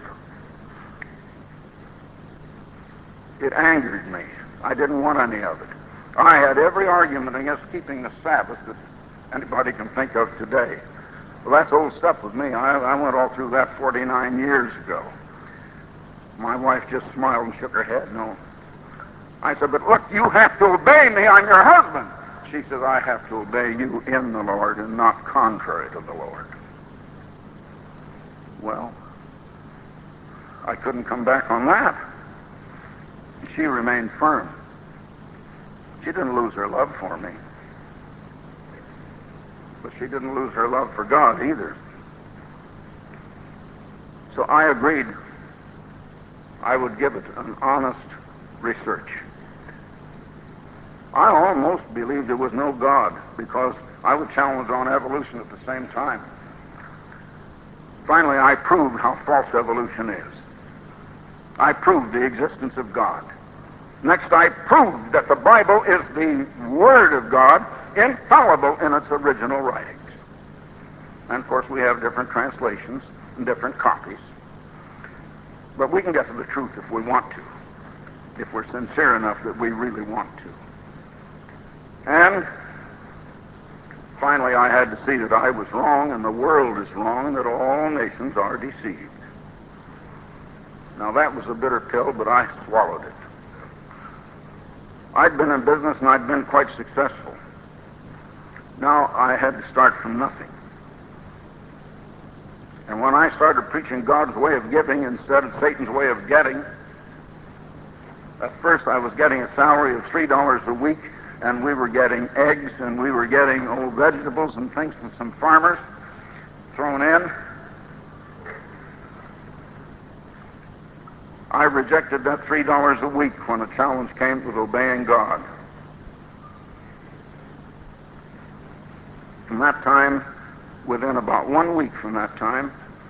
It angered me. I didn't want any of it. I had every argument against keeping the Sabbath that anybody can think of today. Well, that's old stuff with me. I went all through that 49 years ago. My wife just smiled and shook her head. No. I said, but look, you have to obey me. I'm your husband. She says, I have to obey you in the Lord and not contrary to the Lord. Well, I couldn't come back on that. She remained firm. She didn't lose her love for me. But she didn't lose her love for God either. So I agreed I would give it an honest research. I almost believed there was no God because I would challenge on evolution at the same time. Finally, I proved how false evolution is. I proved the existence of God. Next, I proved that the Bible is the Word of God, infallible in its original writings. And, of course, we have different translations and different copies. But we can get to the truth if we want to, if we're sincere enough that we really want to. And finally, I had to see that I was wrong and the world is wrong and that all nations are deceived. Now, that was a bitter pill, but I swallowed it. I'd been in business and I'd been quite successful. Now I had to start from nothing. And when I started preaching God's way of giving instead of Satan's way of getting, at first I was getting a salary of $3 a week, and we were getting eggs and we were getting old vegetables and things from some farmers thrown in. I rejected that $3 a week when a challenge came with obeying God. From that time, within about 1 week from that time,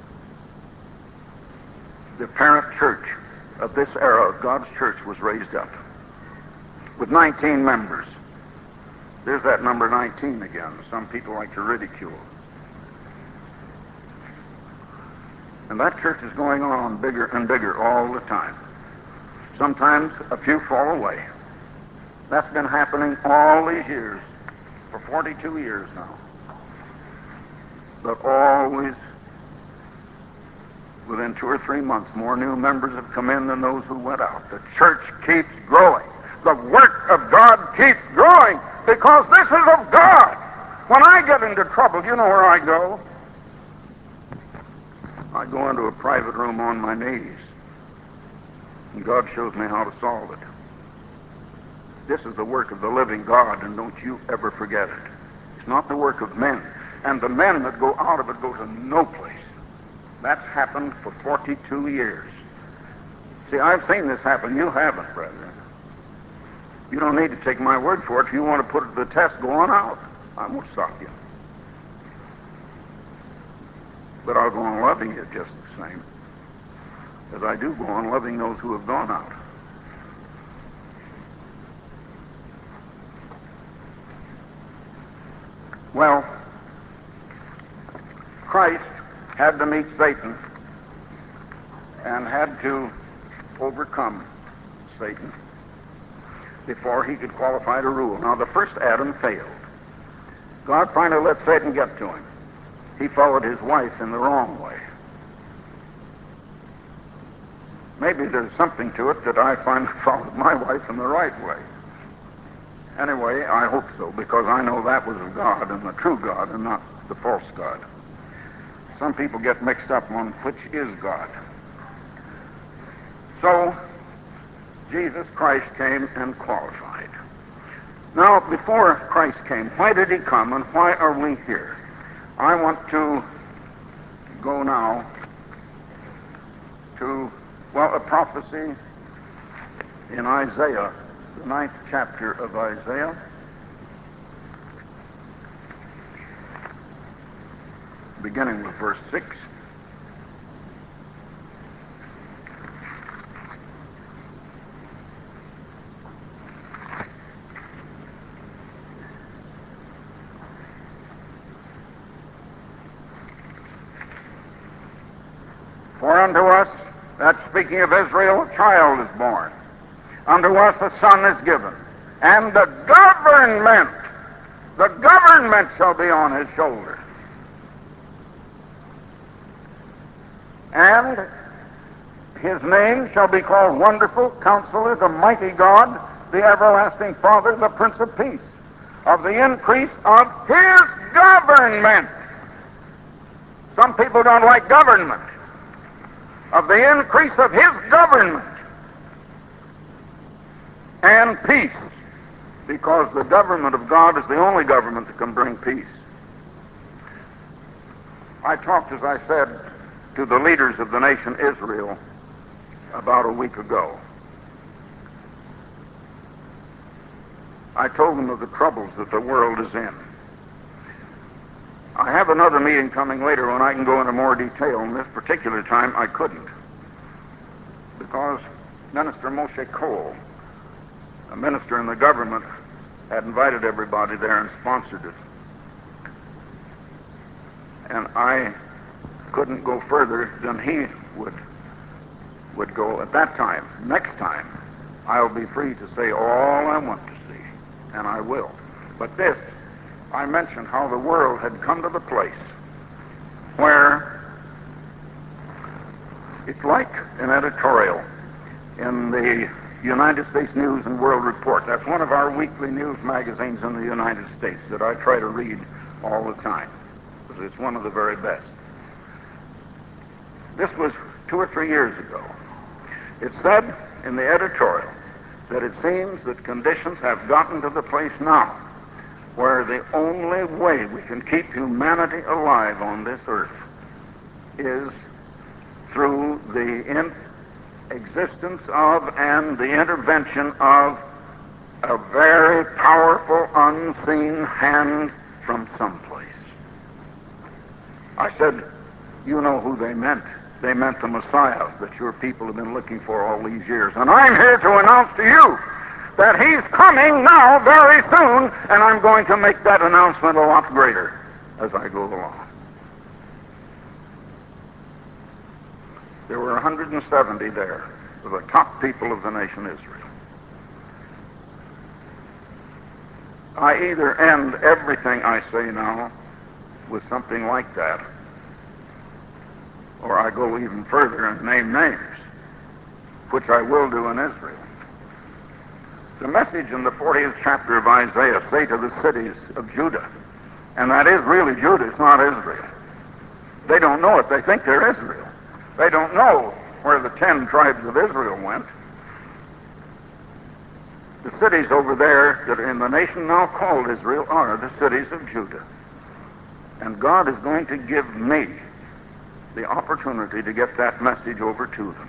the parent church of this era of God's church was raised up with 19 members. There's that number 19 again. Some people like to ridicule. And that church is going on bigger and bigger all the time. Sometimes a few fall away. That's been happening all these years, for 42 years now. But always, within 2 or 3 months, more new members have come in than those who went out. The church keeps growing. The work of God keeps growing because this is of God. When I get into trouble, you know where I go? I go into a private room on my knees, and God shows me how to solve it. This is the work of the living God, and don't you ever forget it. It's not the work of men, and the men that go out of it go to no place. That's happened for 42 years. See, I've seen this happen. You haven't, brethren. You don't need to take my word for it. If you want to put it to the test, go on out. I won't stop you. But I'll go on loving you just the same as I do go on loving those who have gone out. Well, Christ had to meet Satan and had to overcome Satan before he could qualify to rule. Now, the first Adam failed. God finally let Satan get to him. He followed his wife in the wrong way. Maybe there's something to it that I finally followed my wife in the right way. Anyway, I hope so, because I know that was of God and the true God and not the false God. Some people get mixed up on which is God. So, Jesus Christ came and qualified. Now, before Christ came, why did he come and why are we here? I want to go now to, a prophecy in Isaiah, the 9th chapter of Isaiah, beginning with verse 6. For unto us, that's speaking of Israel, a child is born. Unto us a son is given. And the government shall be on his shoulder. And his name shall be called Wonderful, Counselor, the Mighty God, the Everlasting Father, the Prince of Peace. Of the increase of his government. Some people don't like government. Of the increase of his government and peace, because the government of God is the only government that can bring peace. I talked, as I said, to the leaders of the nation Israel about a week ago. I told them of the troubles that the world is in. I have another meeting coming later when I can go into more detail, and this particular time I couldn't, because Minister Moshe Cole, a minister in the government, had invited everybody there and sponsored it. And I couldn't go further than he would go at that time. Next time, I'll be free to say all I want to say, and I will. But this, I mentioned how the world had come to the place where it's like an editorial in the United States News and World Report. That's one of our weekly news magazines in the United States that I try to read all the time, because it's one of the very best. This was 2 or 3 years ago. It said in the editorial that it seems that conditions have gotten to the place now where the only way we can keep humanity alive on this earth is through the existence of and the intervention of a very powerful unseen hand from someplace. I said, you know who they meant. They meant the Messiah that your people have been looking for all these years. And I'm here to announce to you that he's coming now very soon, and I'm going to make that announcement a lot greater as I go along. There were 170 there, the top people of the nation Israel. I either end everything I say now with something like that, or I go even further and name names, which I will do in Israel. The message in the 40th chapter of Isaiah say to the cities of Judah, and that is really Judah, it's not Israel. They don't know it, they think they're Israel. They don't know where the 10 tribes of Israel went. The cities over there that are in the nation now called Israel are the cities of Judah. And God is going to give me the opportunity to get that message over to them.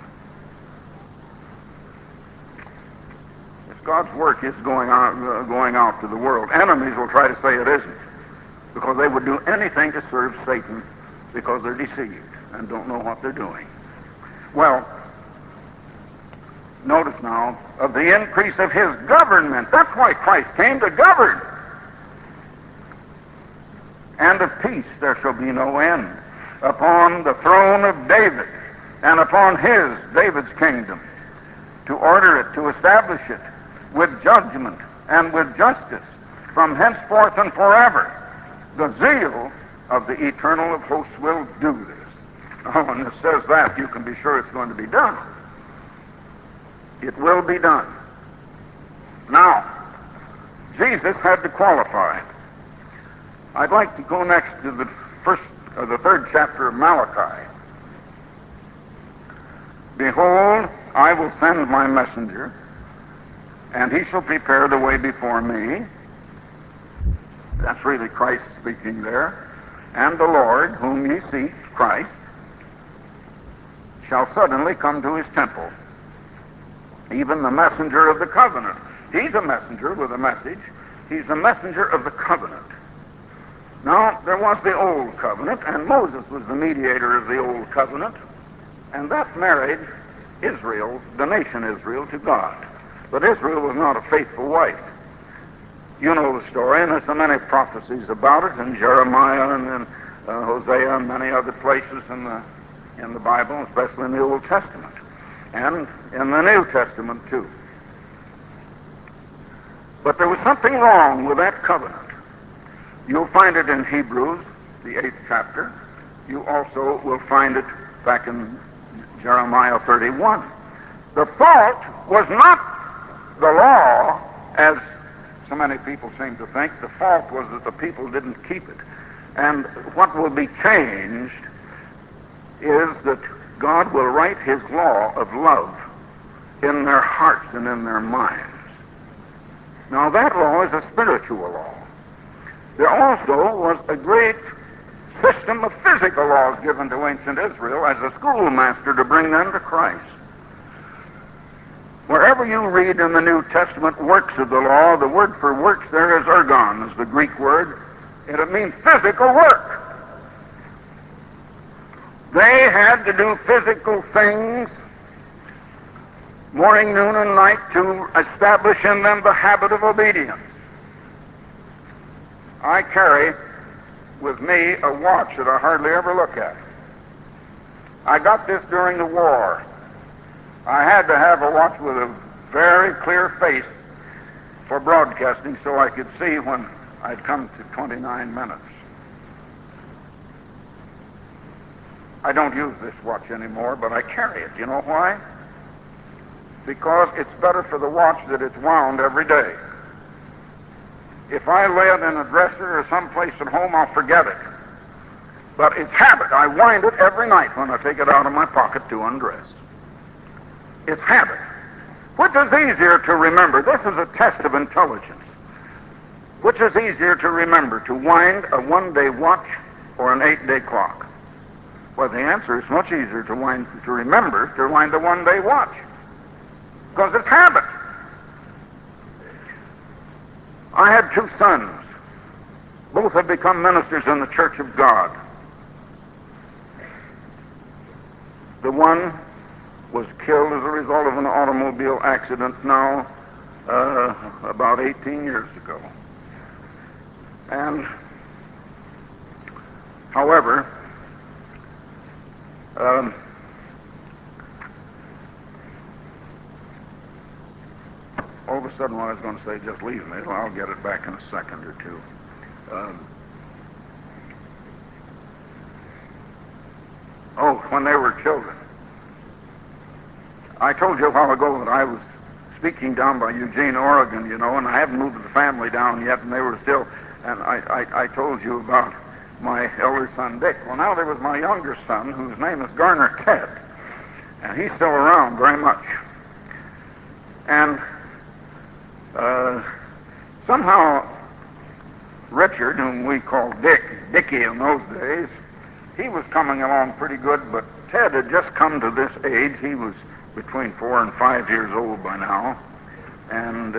If God's work is going out to the world, enemies will try to say it isn't, because they would do anything to serve Satan because they're deceived and don't know what they're doing. Well, notice now, of the increase of his government. That's why Christ came, to govern. And of peace there shall be no end. upon the throne of David and upon David's kingdom, to order it, to establish it with judgment and with justice from henceforth and forever. The zeal of the Eternal of hosts will do this. Now, when it says that, you can be sure it's going to be done. It will be done. Now, Jesus had to qualify. I'd like to go next to the third chapter of Malachi. Behold, I will send my messenger, and he shall prepare the way before me. That's really Christ speaking there. And the Lord, whom ye seek, Christ, shall suddenly come to his temple, even the messenger of the covenant. He's a messenger with a message. He's the messenger of the covenant. Now, there was the old covenant, and Moses was the mediator of the old covenant, and that married Israel, the nation Israel, to God. But Israel was not a faithful wife. You know the story, and there's so many prophecies about it in Jeremiah and in Hosea and many other places in the Bible, especially in the Old Testament, and in the New Testament too. But there was something wrong with that covenant. You'll find it in Hebrews, the 8th chapter. You also will find it back in Jeremiah 31. The fault was not the law, as so many people seem to think. The fault was that the people didn't keep it. And what will be changed is that God will write his law of love in their hearts and in their minds. Now that law is a spiritual law. There also was a great system of physical laws given to ancient Israel as a schoolmaster to bring them to Christ. Wherever you read in the New Testament works of the law, the word for works there is ergon, is the Greek word, and it means physical work. They had to do physical things morning, noon, and night to establish in them the habit of obedience. I carry with me a watch that I hardly ever look at. I got this during the war. I had to have a watch with a very clear face for broadcasting so I could see when I'd come to 29 minutes. I don't use this watch anymore, but I carry it. You know why? Because it's better for the watch that it's wound every day. If I lay it in a dresser or someplace at home, I'll forget it. But it's habit. I wind it every night when I take it out of my pocket to undress. It's habit. Which is easier to remember? This is a test of intelligence. Which is easier to remember, to wind a one-day watch or an 8-day clock? Well, the answer is much easier to remember to wind a one-day watch. Because it's habit. I had 2 sons. Both have become ministers in the Church of God. The one was killed as a result of an automobile accident now about 18 years ago. And, however, all of a sudden what I was going to say just leaves me. I'll get it back in a second or two. When they were children. I told you a while ago that I was speaking down by Eugene, Oregon, you know, and I haven't moved the family down yet, and they were still, and I told you about my elder son, Dick. Well, now there was my younger son, whose name is Garner Ted, and he's still around very much. And somehow Richard, whom we called Dickie in those days, he was coming along pretty good, but Ted had just come to this age. He was between 4 and 5 years old by now, and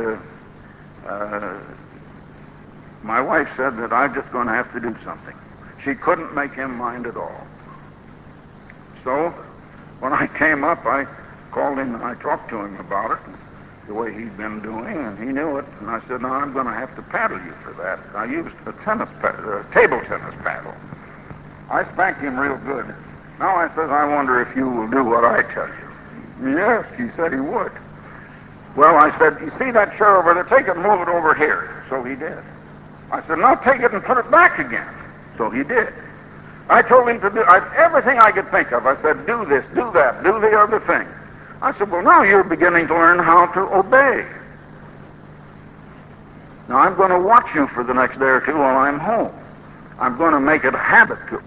my wife said that I'm just going to have to do something. She couldn't make him mind at all. So when I came up, I called him and I talked to him about it, the way he'd been doing, and he knew it. And I said, "No, I'm going to have to paddle you for that." I used a table tennis paddle. I spanked him real good. Now I says, I wonder if you will do what I tell you. Yes, he said he would. Well, I said, you see that chair over there? Take it and move it over here. So he did. I said, now take it and put it back again. So he did. I told him to do everything I could think of. I said, do this, do that, do the other thing. I said, well, now you're beginning to learn how to obey. Now I'm going to watch you for the next day or two while I'm home. I'm going to make it a habit to.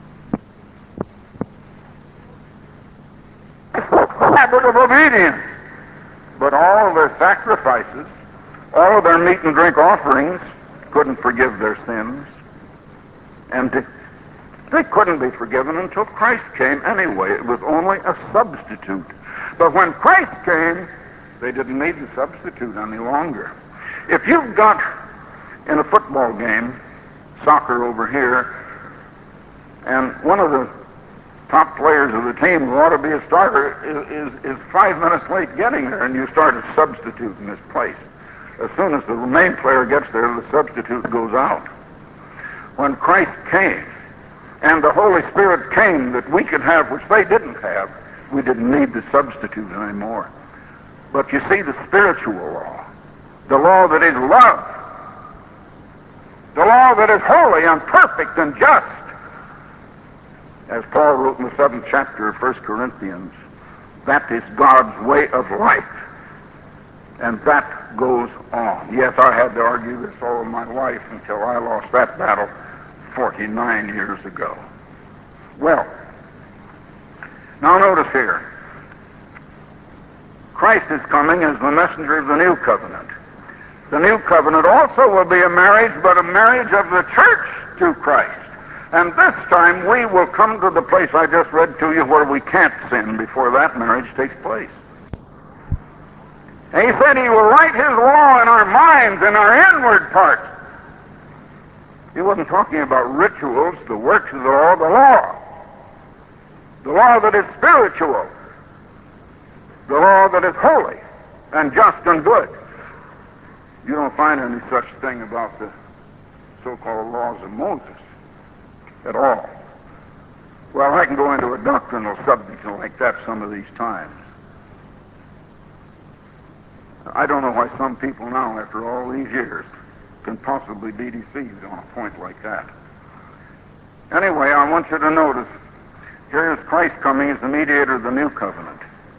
Habit of obedience. But all of their sacrifices, all of their meat and drink offerings couldn't forgive their sins. And they couldn't be forgiven until Christ came anyway. It was only a substitute. But when Christ came, they didn't need the substitute any longer. If you've got in a football game, soccer over here, and one of the top players of the team who ought to be a starter is 5 minutes late getting there, and you start a substitute in his place. As soon as the main player gets there, the substitute goes out. When Christ came, and the Holy Spirit came that we could have, which they didn't have, we didn't need the substitute anymore. But you see, the spiritual law, the law that is love, the law that is holy and perfect and just, as Paul wrote in the 7th chapter of 1 Corinthians, that is God's way of life. And that goes on. Yes, I had to argue this all with my wife until I lost that battle 49 years ago. Well, now notice here. Christ is coming as the messenger of the new covenant. The new covenant also will be a marriage, but a marriage of the church to Christ. And this time we will come to the place I just read to you where we can't sin before that marriage takes place. And he said he will write his law in our minds, in our inward parts. He wasn't talking about rituals, the works of the law, the law. The law that is spiritual. The law that is holy and just and good. You don't find any such thing about the so-called laws of Moses at all. Well, I can go into a doctrinal subject like that some of these times. I don't know why some people now, after all these years, can possibly be deceived on a point like that. Anyway, I want you to notice, here is Christ coming as the mediator of the new covenant.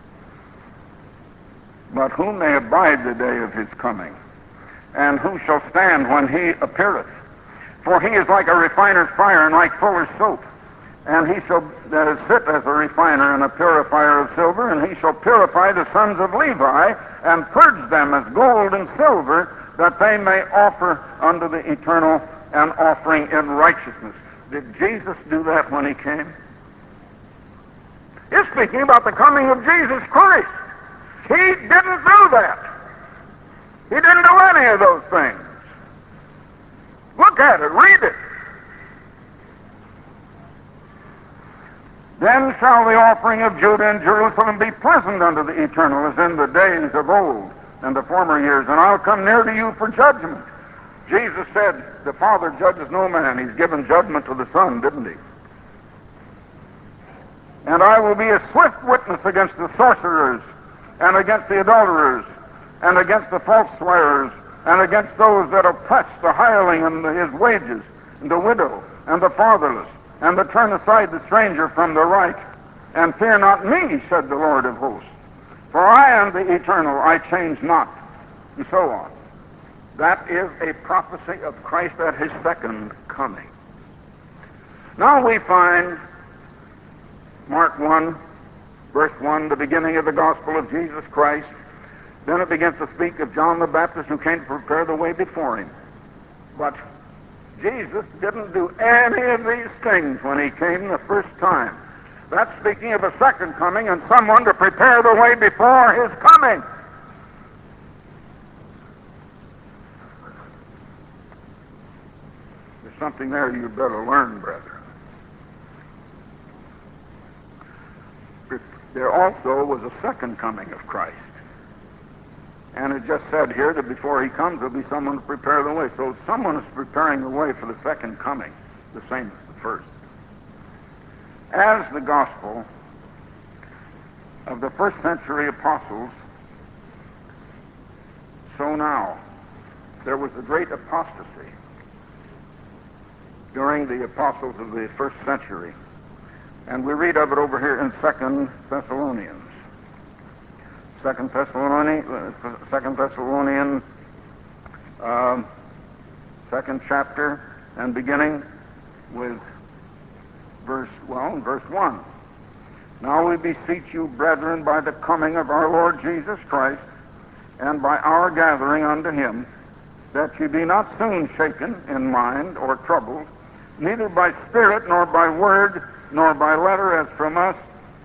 But who may abide the day of his coming? And who shall stand when he appeareth? For he is like a refiner's fire and like fuller's soap. And he shall sit as a refiner and a purifier of silver, and he shall purify the sons of Levi, and purge them as gold and silver, that they may offer unto the eternal an offering in righteousness. Did Jesus do that when he came? He's speaking about the coming of Jesus Christ. He didn't do that. He didn't do any of those things. Look at it, read it. Then shall the offering of Judah and Jerusalem be pleasant unto the eternal, as in the days of old and the former years, and I'll come near to you for judgment. Jesus said, the Father judges no man. He's given judgment to the Son, didn't he? And I will be a swift witness against the sorcerers, and against the adulterers, and against the false swearers, and against those that oppress the hireling and his wages, and the widow, and the fatherless, and that turn aside the stranger from the right. And fear not me, said the Lord of hosts, for I am the eternal, I change not, and so on. That is a prophecy of Christ at his second coming. Now we find Mark 1, verse 1, the beginning of the gospel of Jesus Christ. Then it begins to speak of John the Baptist who came to prepare the way before him. But Jesus didn't do any of these things when he came the first time. That's speaking of a second coming and someone to prepare the way before his coming. There's something there you better learn, brethren. There also was a second coming of Christ. And it just said here that before he comes, there'll be someone to prepare the way. So someone is preparing the way for the second coming, the same as the first. As the gospel of the first century apostles, so now there was a great apostasy during the apostles of the first century. And we read of it over here in 2 Thessalonians. 2 Thessalonians, second chapter, and beginning with verse 1. Now we beseech you, brethren, by the coming of our Lord Jesus Christ, and by our gathering unto him, that ye be not soon shaken in mind or troubled, neither by spirit, nor by word, nor by letter as from us,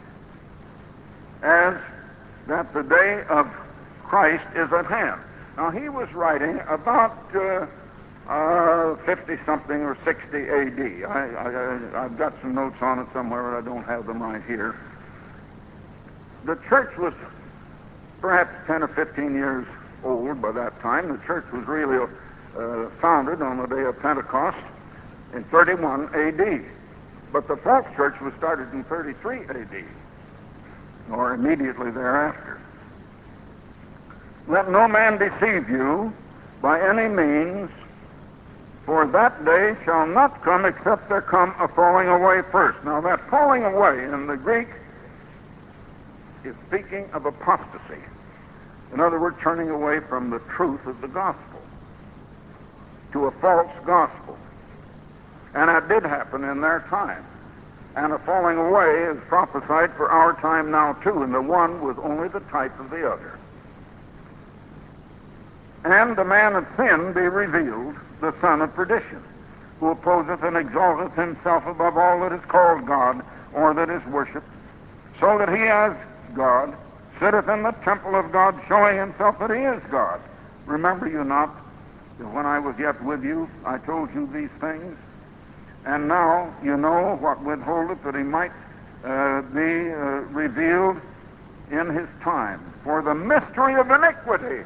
as that the day of Christ is at hand. Now he was writing about 50-something or 60 A.D. I've got some notes on it somewhere, but I don't have them right here. The church was perhaps 10 or 15 years old by that time. The church was really founded on the day of Pentecost in 31 A.D. But the false church was started in 33 A.D., or immediately thereafter. Let no man deceive you by any means, for that day shall not come except there come a falling away first. Now that falling away in the Greek is speaking of apostasy. In other words, turning away from the truth of the gospel to a false gospel. And that did happen in their time. And a falling away is prophesied for our time now too, and the one was only the type of the other. And the man of sin be revealed, the son of perdition, who opposeth and exalteth himself above all that is called God, or that is worshipped, so that he as God sitteth in the temple of God, showing himself that he is God. Remember you not that when I was yet with you, I told you these things? And now you know what withholdeth, that he might be revealed in his time. For the mystery of iniquity.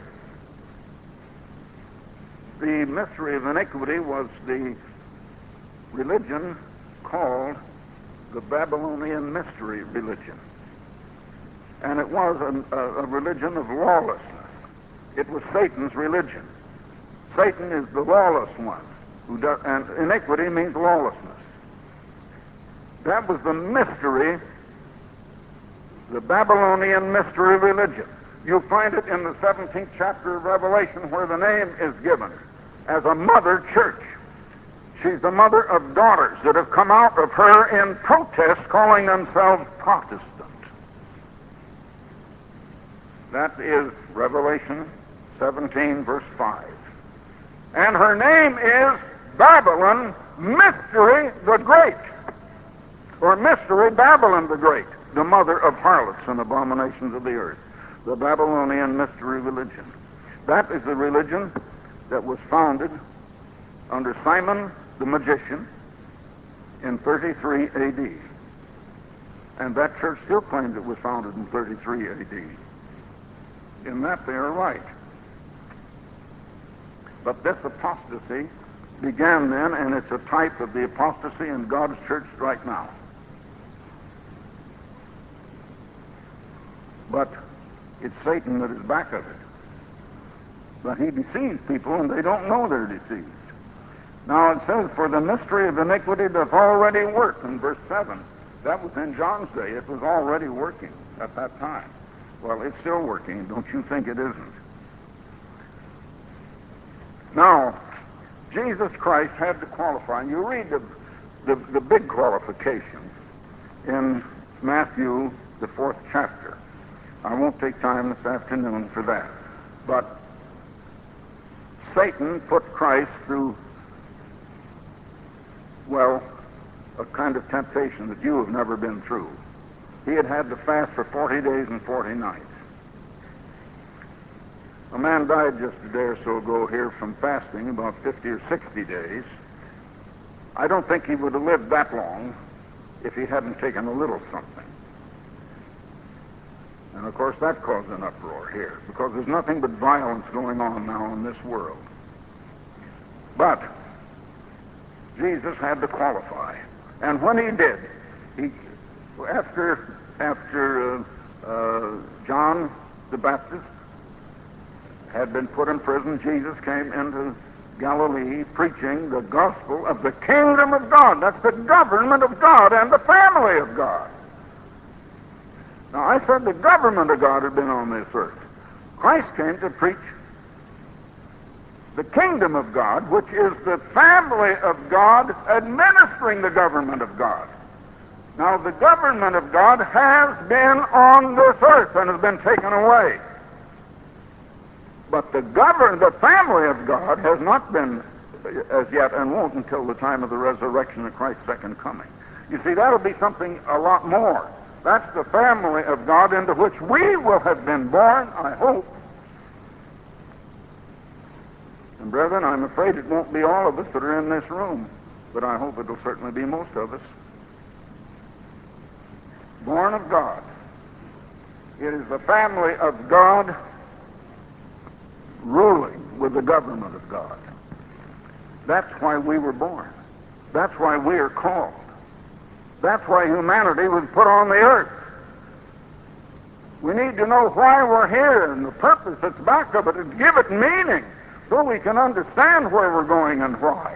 The mystery of iniquity was the religion called the Babylonian mystery religion. And it was a religion of lawlessness. It was Satan's religion. Satan is the lawless one. And iniquity means lawlessness. That was the mystery, the Babylonian mystery religion. You'll find it in the 17th chapter of Revelation, where the name is given as a mother church. She's the mother of daughters that have come out of her in protest, calling themselves Protestant. That is Revelation 17, verse 5. And her name is Babylon, Mystery the Great, or Mystery Babylon the Great, the mother of harlots and abominations of the earth, the Babylonian mystery religion. That is the religion that was founded under Simon the magician in 33 A.D. And that church still claims it was founded in 33 A.D. In that they are right. But this apostasy began then, and it's a type of the apostasy in God's church right now. But it's Satan that is back of it. But he deceives people, and they don't know they're deceived. Now it says, for the mystery of iniquity doth already work, in verse 7. That was in John's day. It was already working at that time. Well, it's still working. Don't you think it isn't? Now, Jesus Christ had to qualify. You read the big qualification in Matthew, the 4th chapter. I won't take time this afternoon for that. But Satan put Christ through, well, a kind of temptation that you have never been through. He had to fast for 40 days and 40 nights. A man died just a day or so ago here from fasting, about 50 or 60 days. I don't think he would have lived that long if he hadn't taken a little something. And of course that caused an uproar here, because there's nothing but violence going on now in this world. But Jesus had to qualify. And when he did, After John the Baptist had been put in prison, Jesus came into Galilee preaching the gospel of the kingdom of God. That's the government of God and the family of God. Now, I said the government of God had been on this earth. Christ came to preach the kingdom of God, which is the family of God administering the government of God. Now, the government of God has been on this earth and has been taken away. But the family of God has not been as yet and won't until the time of the resurrection of Christ's second coming. You see, that'll be something a lot more. That's the family of God into which we will have been born, I hope. And brethren, I'm afraid it won't be all of us that are in this room, but I hope it'll certainly be most of us. Born of God. It is the family of God ruling with the government of God. That's why we were born. That's why we are called. That's why humanity was put on the earth. We need to know why we're here and the purpose that's back of it and give it meaning so we can understand where we're going and why.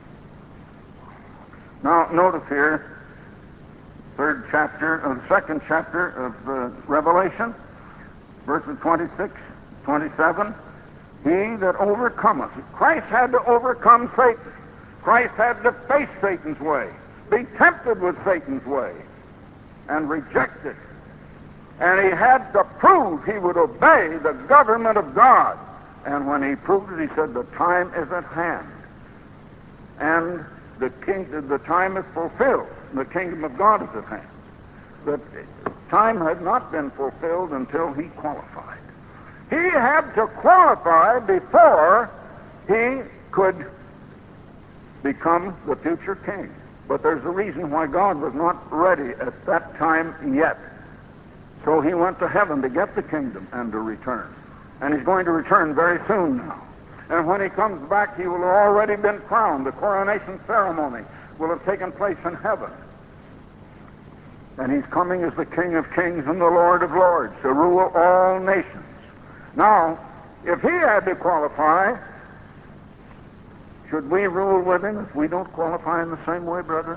Now, notice here, second chapter of Revelation, verses 26, 27. He that overcometh. Christ had to overcome Satan. Christ had to face Satan's way, be tempted with Satan's way, and reject it. And he had to prove he would obey the government of God. And when he proved it, he said, the time is at hand. And the time is fulfilled. The kingdom of God is at hand. The time had not been fulfilled until he qualified. He had to qualify before he could become the future king. But there's a reason why God was not ready at that time yet. So he went to heaven to get the kingdom and to return. And he's going to return very soon now. And when he comes back, he will have already been crowned. The coronation ceremony will have taken place in heaven. And he's coming as the King of Kings and the Lord of Lords to rule all nations. Now, if he had to qualify, should we rule with him if we don't qualify in the same way, brethren?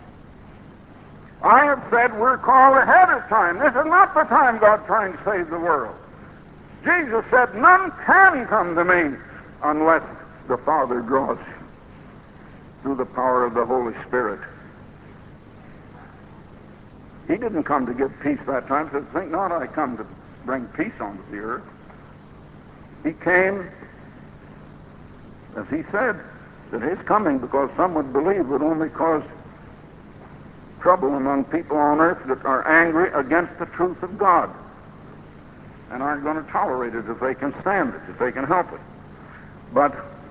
I have said we're called ahead of time. This is not the time God's trying to save the world. Jesus said, none can come to me unless the Father draws through the power of the Holy Spirit. He didn't come to give peace that time, so think not I come to bring peace onto the earth. He came, as he said, that his coming, because some would believe, would only cause trouble among people on earth that are angry against the truth of God and aren't going to tolerate it if they can stand it, if they can help it. But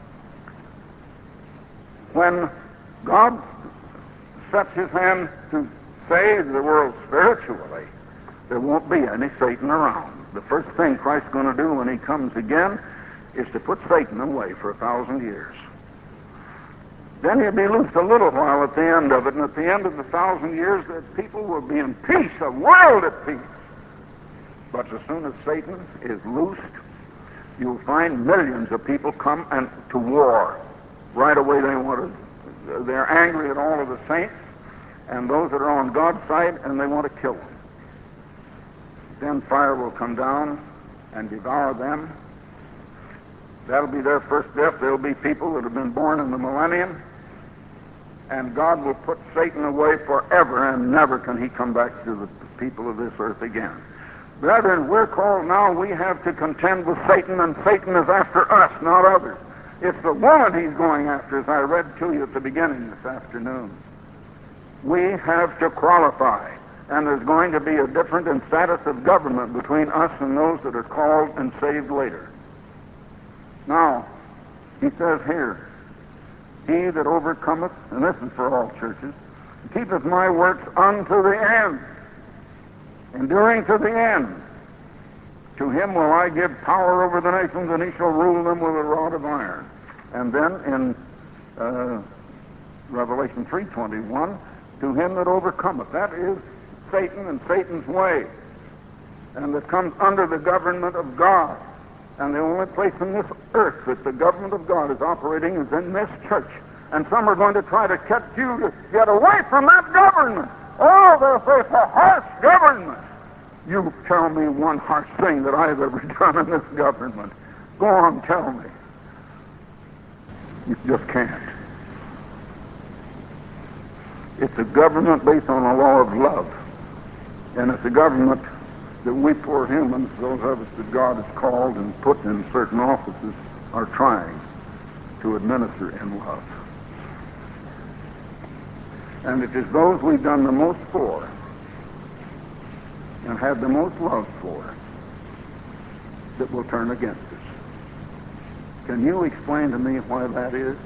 when God sets his hand to save the world spiritually, there won't be any Satan around. The first thing Christ's going to do when he comes again is to put Satan away for 1,000 years. Then he'll be loosed a little while at the end of it, and at the end of the 1,000 years, the people will be in peace, a world at peace. But as soon as Satan is loosed, you'll find millions of people come and to war. Right away they're angry at all of the saints and those that are on God's side, and they want to kill them. Then fire will come down and devour them. That'll be their first death. There'll be people that have been born in the millennium, and God will put Satan away forever, and never can he come back to the people of this earth again. Brethren, we're called now, we have to contend with Satan, and Satan is after us, not others. It's the woman he's going after, as I read to you at the beginning this afternoon. We have to qualify, and there's going to be a difference in status of government between us and those that are called and saved later. Now, he says here, he that overcometh, and this is for all churches, keepeth my works unto the end, enduring to the end. To him will I give power over the nations, and he shall rule them with a rod of iron. And then in Revelation 3:21, to him that overcometh, that is Satan and Satan's way, and that comes under the government of God. And the only place in this earth that the government of God is operating is in this church. And some are going to try to get you to get away from that government. Oh, they'll say it's a harsh government. You tell me one harsh thing that I've ever done in this government. Go on, tell me. You just can't. It's a government based on a law of love. And it's a government that we poor humans, those of us that God has called and put in certain offices, are trying to administer in love. And it is those we've done the most for and had the most love for that will turn against us. Can you explain to me why that is?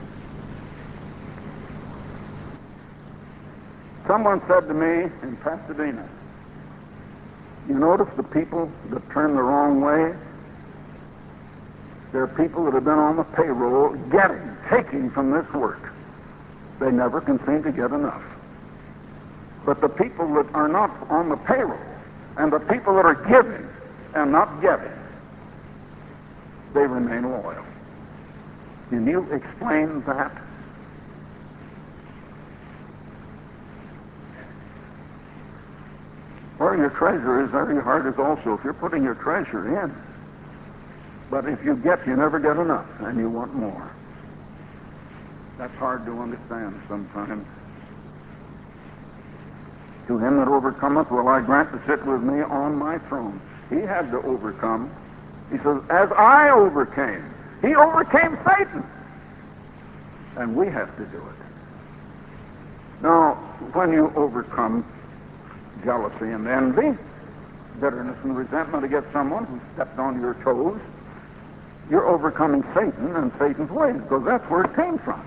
Someone said to me in Pasadena, you notice the people that turn the wrong way? There are people that have been on the payroll taking from this work. They never can seem to get enough. But the people that are not on the payroll and the people that are giving and not getting, they remain loyal. Can you explain that? Where your treasure is, there your heart is also. If you're putting your treasure in, but if you get, you never get enough, and you want more. That's hard to understand sometimes. To him that overcometh will I grant to sit with me on my throne. He had to overcome. He says, as I overcame. He overcame Satan. And we have to do it. Now, when you overcome jealousy and envy, bitterness and resentment against someone who stepped on your toes, you're overcoming Satan and Satan's ways, because that's where it came from.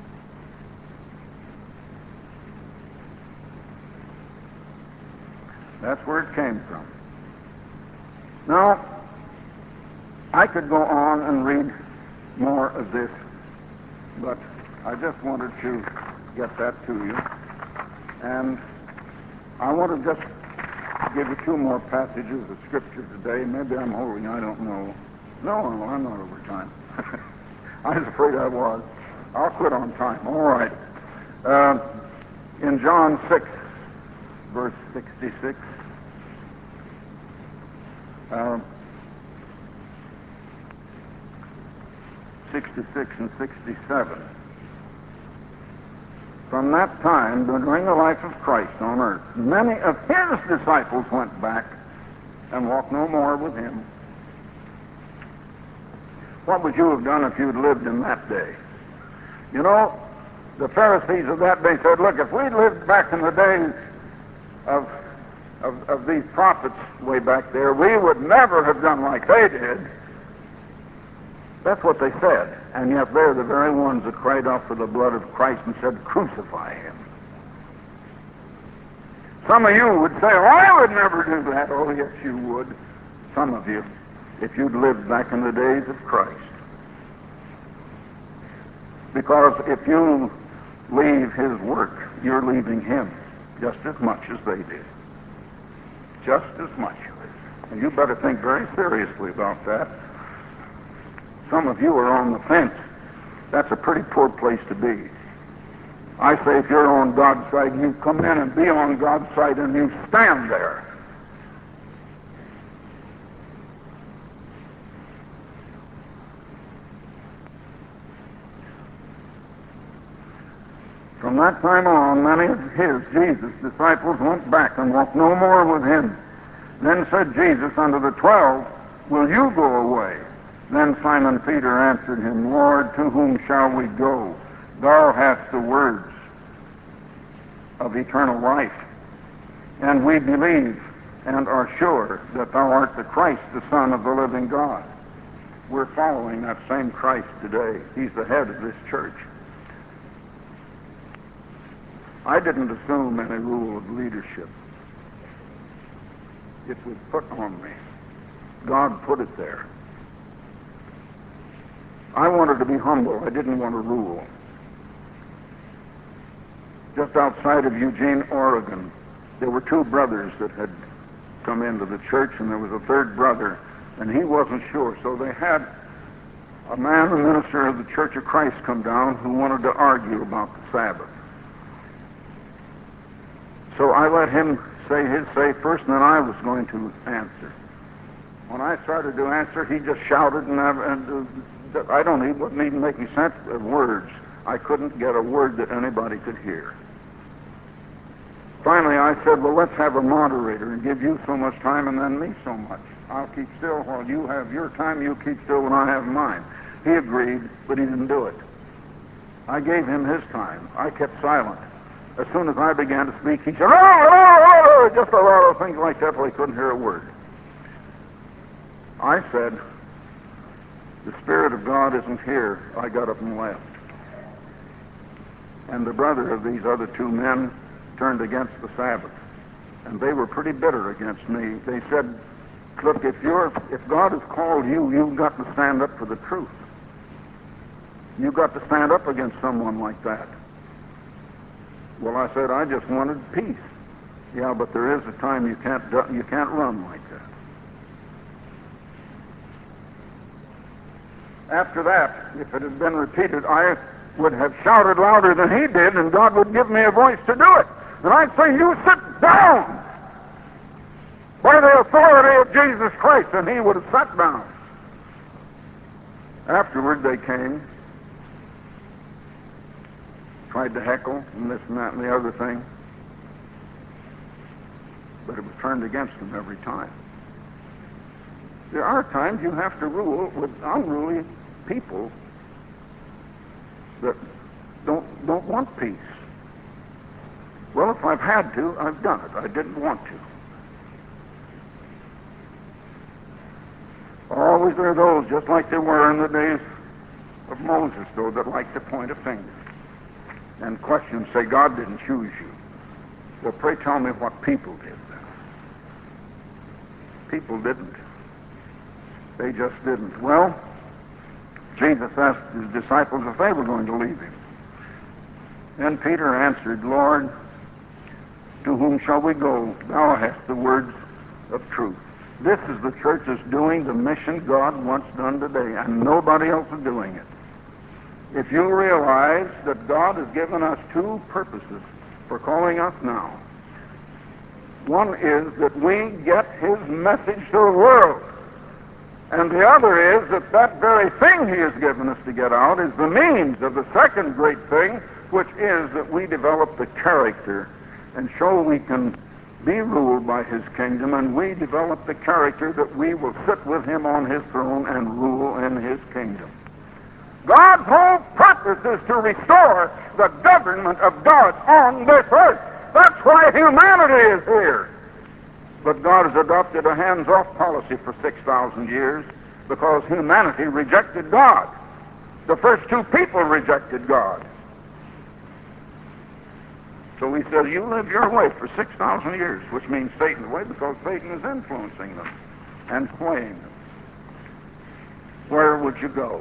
That's where it came from. Now, I could go on and read more of this, but I just wanted to get that to you. And I want to just give you two more passages of Scripture today. Maybe I'm holding, I don't know. No, I'm not over time. I was afraid I was. I'll quit on time. All right. In John 6, verse 66, 66 and 67. From that time, during the life of Christ on earth, many of his disciples went back and walked no more with him. What would you have done if you'd lived in that day? You know, the Pharisees of that day said, look, if we'd lived back in the days of these prophets way back there, we would never have done like they did. That's what they said. And yet they're the very ones that cried out for the blood of Christ and said, crucify him. Some of you would say, oh, I would never do that. Oh, yes, you would. Some of you, if you'd lived back in the days of Christ. Because if you leave his work, you're leaving him just as much as they did. Just as much. And you better think very seriously about that. Some of you are on the fence. That's a pretty poor place to be. I say if you're on God's side, you come in and be on God's side and you stand there. From that time on, many of his, Jesus' disciples went back and walked no more with him. Then said Jesus unto the 12, will you go away? Then Simon Peter answered him, Lord, to whom shall we go? Thou hast the words of eternal life. And we believe and are sure that thou art the Christ, the Son of the living God. We're following that same Christ today. He's the head of this church. I didn't assume any rule of leadership. It was put on me. God put it there. I wanted to be humble. I didn't want to rule. Just outside of Eugene, Oregon, There were two brothers that had come into the church, and there was a third brother, and he wasn't sure. So they had a man, a minister of the Church of Christ, come down who wanted to argue about the Sabbath. So I let him say his say first, and then I was going to answer. When I started to answer, he just shouted, and he wouldn't even make any sense of words. I couldn't get a word that anybody could hear. Finally, I said, well, let's have a moderator and give you so much time and then me so much. I'll keep still while you have your time. You keep still when I have mine. He agreed, but he didn't do it. I gave him his time. I kept silent. As soon as I began to speak, he said, oh, just a lot of things like that till he couldn't hear a word. I said, the Spirit of God isn't here. I got up and left. And the brother of these other two men turned against the Sabbath. And they were pretty bitter against me. They said, look, if God has called you, you've got to stand up for the truth. You've got to stand up against someone like that. Well, I said, I just wanted peace. Yeah, but there is a time you can't run like that. After that, if it had been repeated, I would have shouted louder than he did, and God would give me a voice to do it. And I'd say, you sit down by the authority of Jesus Christ, and he would have sat down. Afterward, they came, tried to heckle, and this and that and the other thing, but it was turned against them every time. There are times you have to rule with unruly people that don't want peace. Well, if I've had to, I've done it. I didn't want to. Always there are those, just like there were in the days of Moses, though, that like to point a finger and question, say, God didn't choose you. Well, pray tell me what people did then. People didn't. They just didn't. Well, Jesus asked his disciples if they were going to leave him. And Peter answered, Lord, to whom shall we go? Thou hast the words of truth. This is the church that's doing the mission God wants done today, and nobody else is doing it. If you realize that God has given us two purposes for calling us now. One is that we get his message to the world. And the other is that very thing he has given us to get out is the means of the second great thing, which is that we develop the character and show we can be ruled by his kingdom, and we develop the character that we will sit with him on his throne and rule in his kingdom. God's whole purpose is to restore the government of God on this earth. That's why humanity is here. But God has adopted a hands-off policy for 6,000 years because humanity rejected God. The first two people rejected God. So he said, you live your way for 6,000 years, which means Satan's way, because Satan is influencing them and swaying them. Where would you go?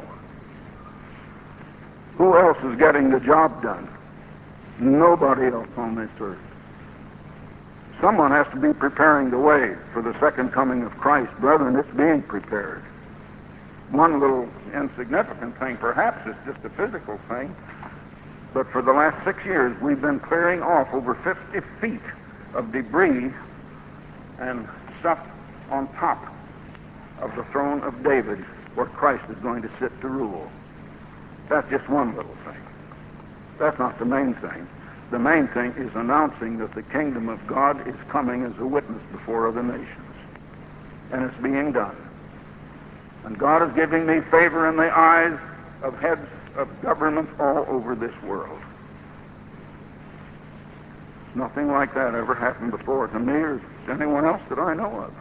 Who else is getting the job done? Nobody else on this earth. Someone has to be preparing the way for the second coming of Christ. Brethren, it's being prepared. One little insignificant thing, perhaps, is just a physical thing, but for the last 6 years, we've been clearing off over 50 feet of debris and stuff on top of the throne of David, where Christ is going to sit to rule. That's just one little thing. That's not the main thing. The main thing is announcing that the kingdom of God is coming as a witness before other nations. And it's being done. And God is giving me favor in the eyes of heads of governments all over this world. Nothing like that ever happened before to me or to anyone else that I know of.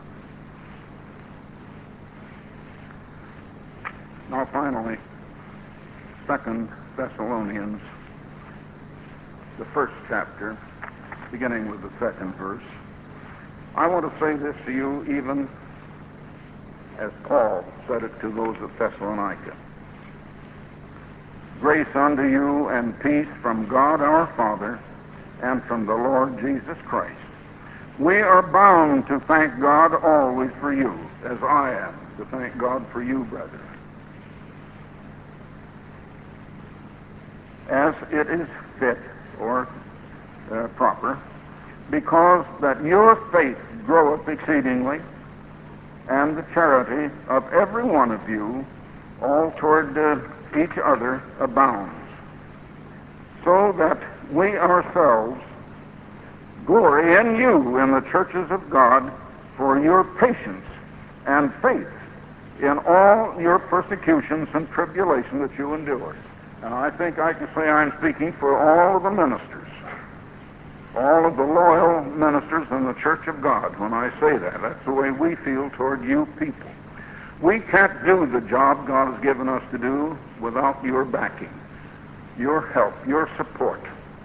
Now finally, 2 Thessalonians, the first chapter, beginning with the second verse. I want to say this to you even as Paul said it to those of Thessalonica. Grace unto you and peace from God our Father and from the Lord Jesus Christ. We are bound to thank God always for you, as I am to thank God for you, brethren, as it is fit or proper, because that your faith groweth exceedingly, and the charity of every one of you all toward each other abounds, so that we ourselves glory in you in the churches of God for your patience and faith in all your persecutions and tribulation that you endure. And I think I can say I'm speaking for all of the ministers, all of the loyal ministers in the Church of God when I say that. That's the way we feel toward you people. We can't do the job God has given us to do without your backing, your help, your support,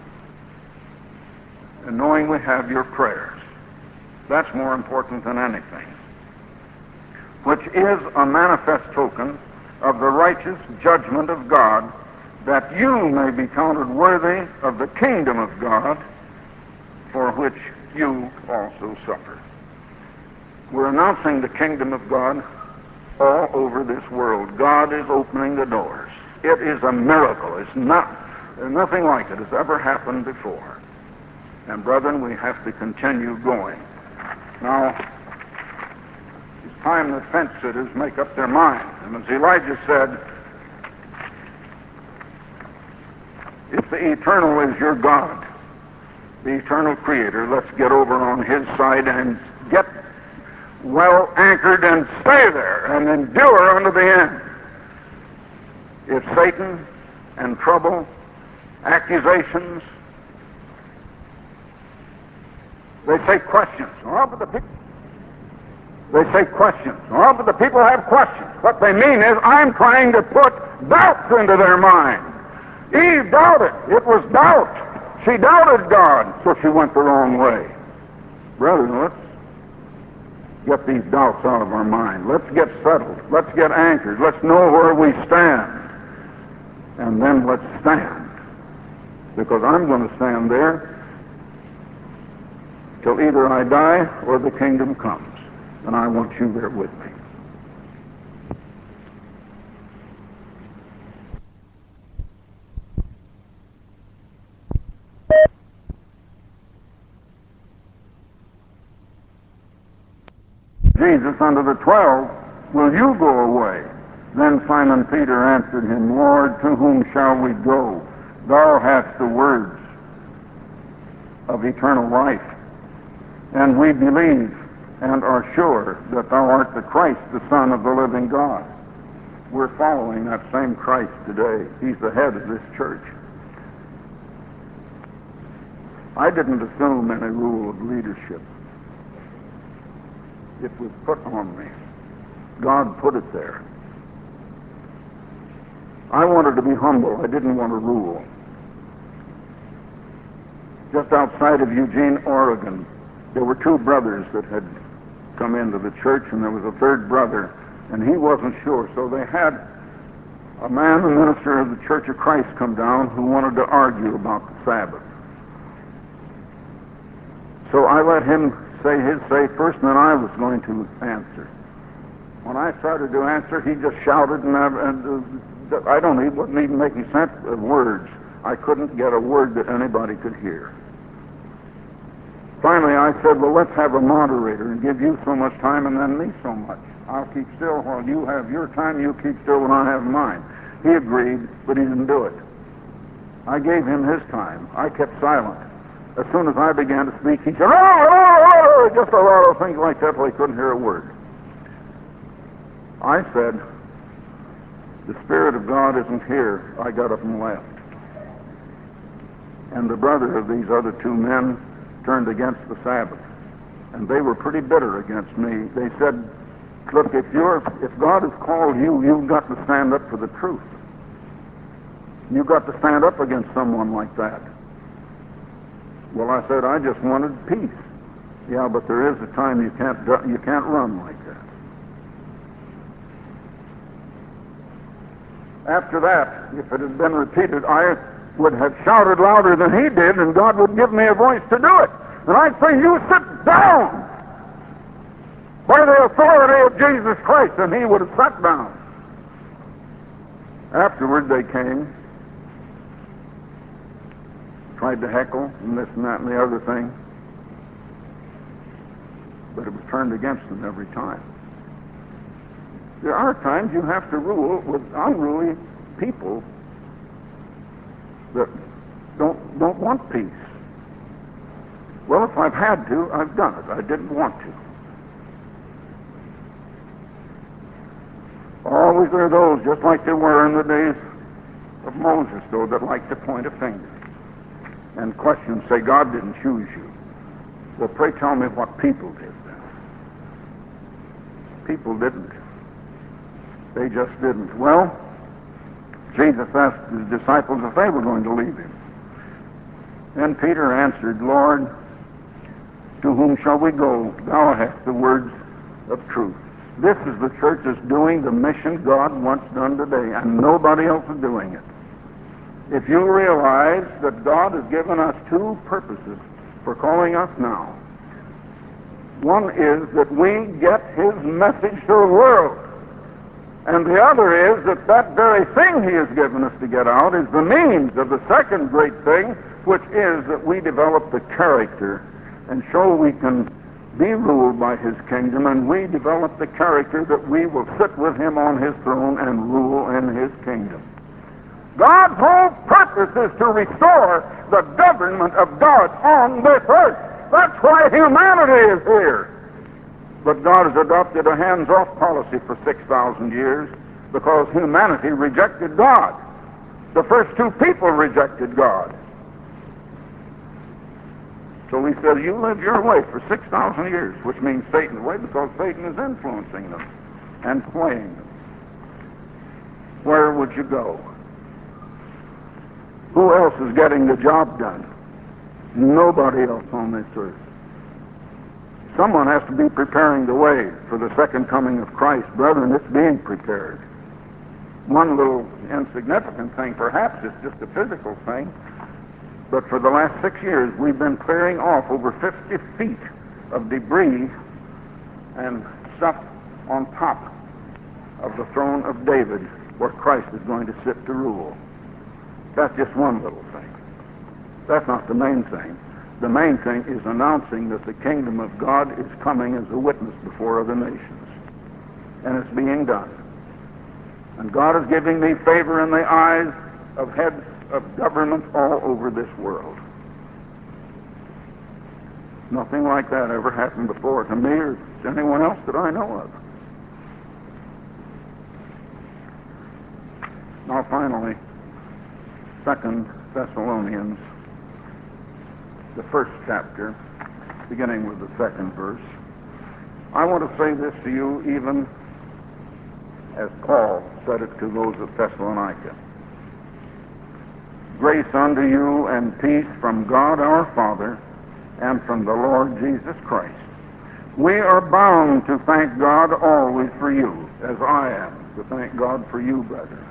and knowing we have your prayers. That's more important than anything, which is a manifest token of the righteous judgment of God, that you may be counted worthy of the kingdom of God, for which you also suffer. We're announcing the kingdom of God all over this world. God is opening the doors. It is a miracle. Nothing like it has ever happened before. And brethren, we have to continue going. Now, it's time that fence-sitters make up their mind. And as Elijah said, if the eternal is your God, the eternal creator, let's get over on his side and get well anchored and stay there and endure unto the end. If Satan and trouble, accusations, they say questions. Oh, but the people. They say questions. Oh, but the people have questions. What they mean is, I'm trying to put doubts into their mind. Eve doubted. It was doubt. She doubted God, so she went the wrong way. Brethren, let's get these doubts out of our mind. Let's get settled. Let's get anchored. Let's know where we stand. And then let's stand. Because I'm going to stand there till either I die or the kingdom comes. And I want you there with me. Jesus unto the 12, will you go away? Then Simon Peter answered him, Lord, to whom shall we go? Thou hast the words of eternal life. And we believe and are sure that thou art the Christ, the Son of the living God. We're following that same Christ today. He's the head of this church. I didn't assume any rule of leadership. It was put on me. God put it there. I wanted to be humble. I didn't want to rule. Just outside of Eugene, Oregon, there were two brothers that had come into the church, and there was a third brother, and he wasn't sure. So they had a man, a minister of the Church of Christ, come down who wanted to argue about the Sabbath. So I let him say his say first, and then I was going to answer. When I started to answer, he just shouted, and it wasn't even making sense of words. I couldn't get a word that anybody could hear. Finally, I said, well, let's have a moderator and give you so much time and then me so much. I'll keep still while you have your time. You keep still when I have mine. He agreed, but he didn't do it. I gave him his time. I kept silent. As soon as I began to speak, he said, oh, just a lot of things like that, till he couldn't hear a word. I said, the Spirit of God isn't here. I got up and left. And the brother of these other two men turned against the Sabbath. And they were pretty bitter against me. They said, look, if God has called you, you've got to stand up for the truth. You've got to stand up against someone like that. Well, I said, I just wanted peace. Yeah, but there is a time you can't run like that. After that, if it had been repeated, I would have shouted louder than he did, and God would give me a voice to do it. And I'd say, you sit down by the authority of Jesus Christ, and he would have sat down. Afterward they came, tried to heckle and this and that and the other thing, but it was turned against them every time. There are times you have to rule with unruly people that don't want peace. Well, if I've had to, I've done it. I didn't want to. Always there are those, just like there were in the days of Moses, though, that like to point a finger and question, say, God didn't choose you. Well, pray tell me what people did then. People didn't. They just didn't. Well, Jesus asked his disciples if they were going to leave him. Then Peter answered, Lord, to whom shall we go? Thou hast the words of truth. This is the church that's doing the mission God wants done today, and nobody else is doing it. If you realize that God has given us two purposes for calling us now. One is that we get his message to the world. And the other is that that very thing he has given us to get out is the means of the second great thing, which is that we develop the character and show we can be ruled by his kingdom, and we develop the character that we will sit with him on his throne and rule in his kingdom. God's whole purpose is to restore the government of God on this earth. That's why humanity is here. But God has adopted a hands-off policy for 6,000 years because humanity rejected God. The first two people rejected God. So he said, you live your way for 6,000 years, which means Satan's way, because Satan is influencing them and playing them. Where would you go? Who else is getting the job done? Nobody else on this earth. Someone has to be preparing the way for the second coming of Christ. Brethren, it's being prepared. One little insignificant thing, perhaps it's just a physical thing, but for the last 6 years we've been clearing off over 50 feet of debris and stuff on top of the throne of David where Christ is going to sit to rule. That's just one little thing. That's not the main thing. The main thing is announcing that the kingdom of God is coming as a witness before other nations. And it's being done. And God is giving me favor in the eyes of heads of government all over this world. Nothing like that ever happened before to me or to anyone else that I know of. Now finally, 2 Thessalonians, the first chapter, beginning with the second verse. I want to say this to you even as Paul said it to those of Thessalonica. Grace unto you and peace from God our Father and from the Lord Jesus Christ. We are bound to thank God always for you, as I am to thank God for you, brethren,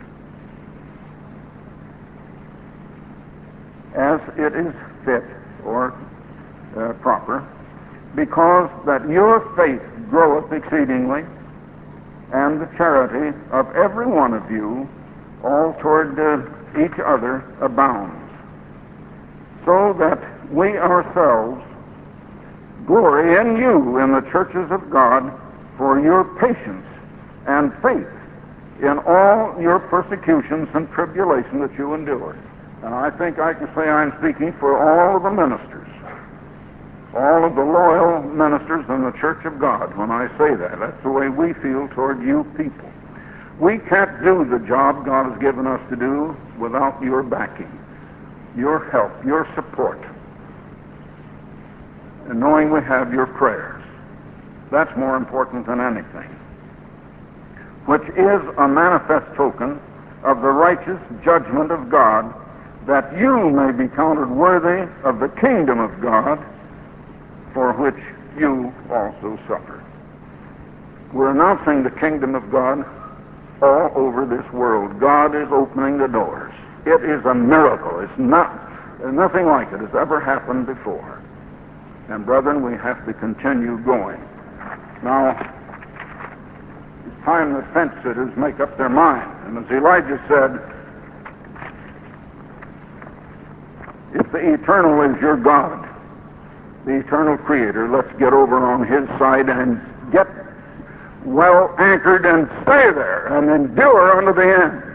as it is fit or proper, because that your faith groweth exceedingly, and the charity of every one of you all toward each other abounds, so that we ourselves glory in you in the churches of God for your patience and faith in all your persecutions and tribulation that you endure. And I think I can say I'm speaking for all of the ministers, all of the loyal ministers in the Church of God when I say that. That's the way we feel toward you people. We can't do the job God has given us to do without your backing, your help, your support, and knowing we have your prayers. That's more important than anything, which is a manifest token of the righteous judgment of God, that you may be counted worthy of the kingdom of God, for which you also suffer. We're announcing the kingdom of God all over this world. God is opening the doors. It is a miracle. It's nothing like it has ever happened before. And brethren, we have to continue going. Now, it's time the fence-sitters make up their mind. And as Elijah said, if the eternal is your God, the eternal creator, let's get over on his side and get well anchored and stay there and endure unto the end.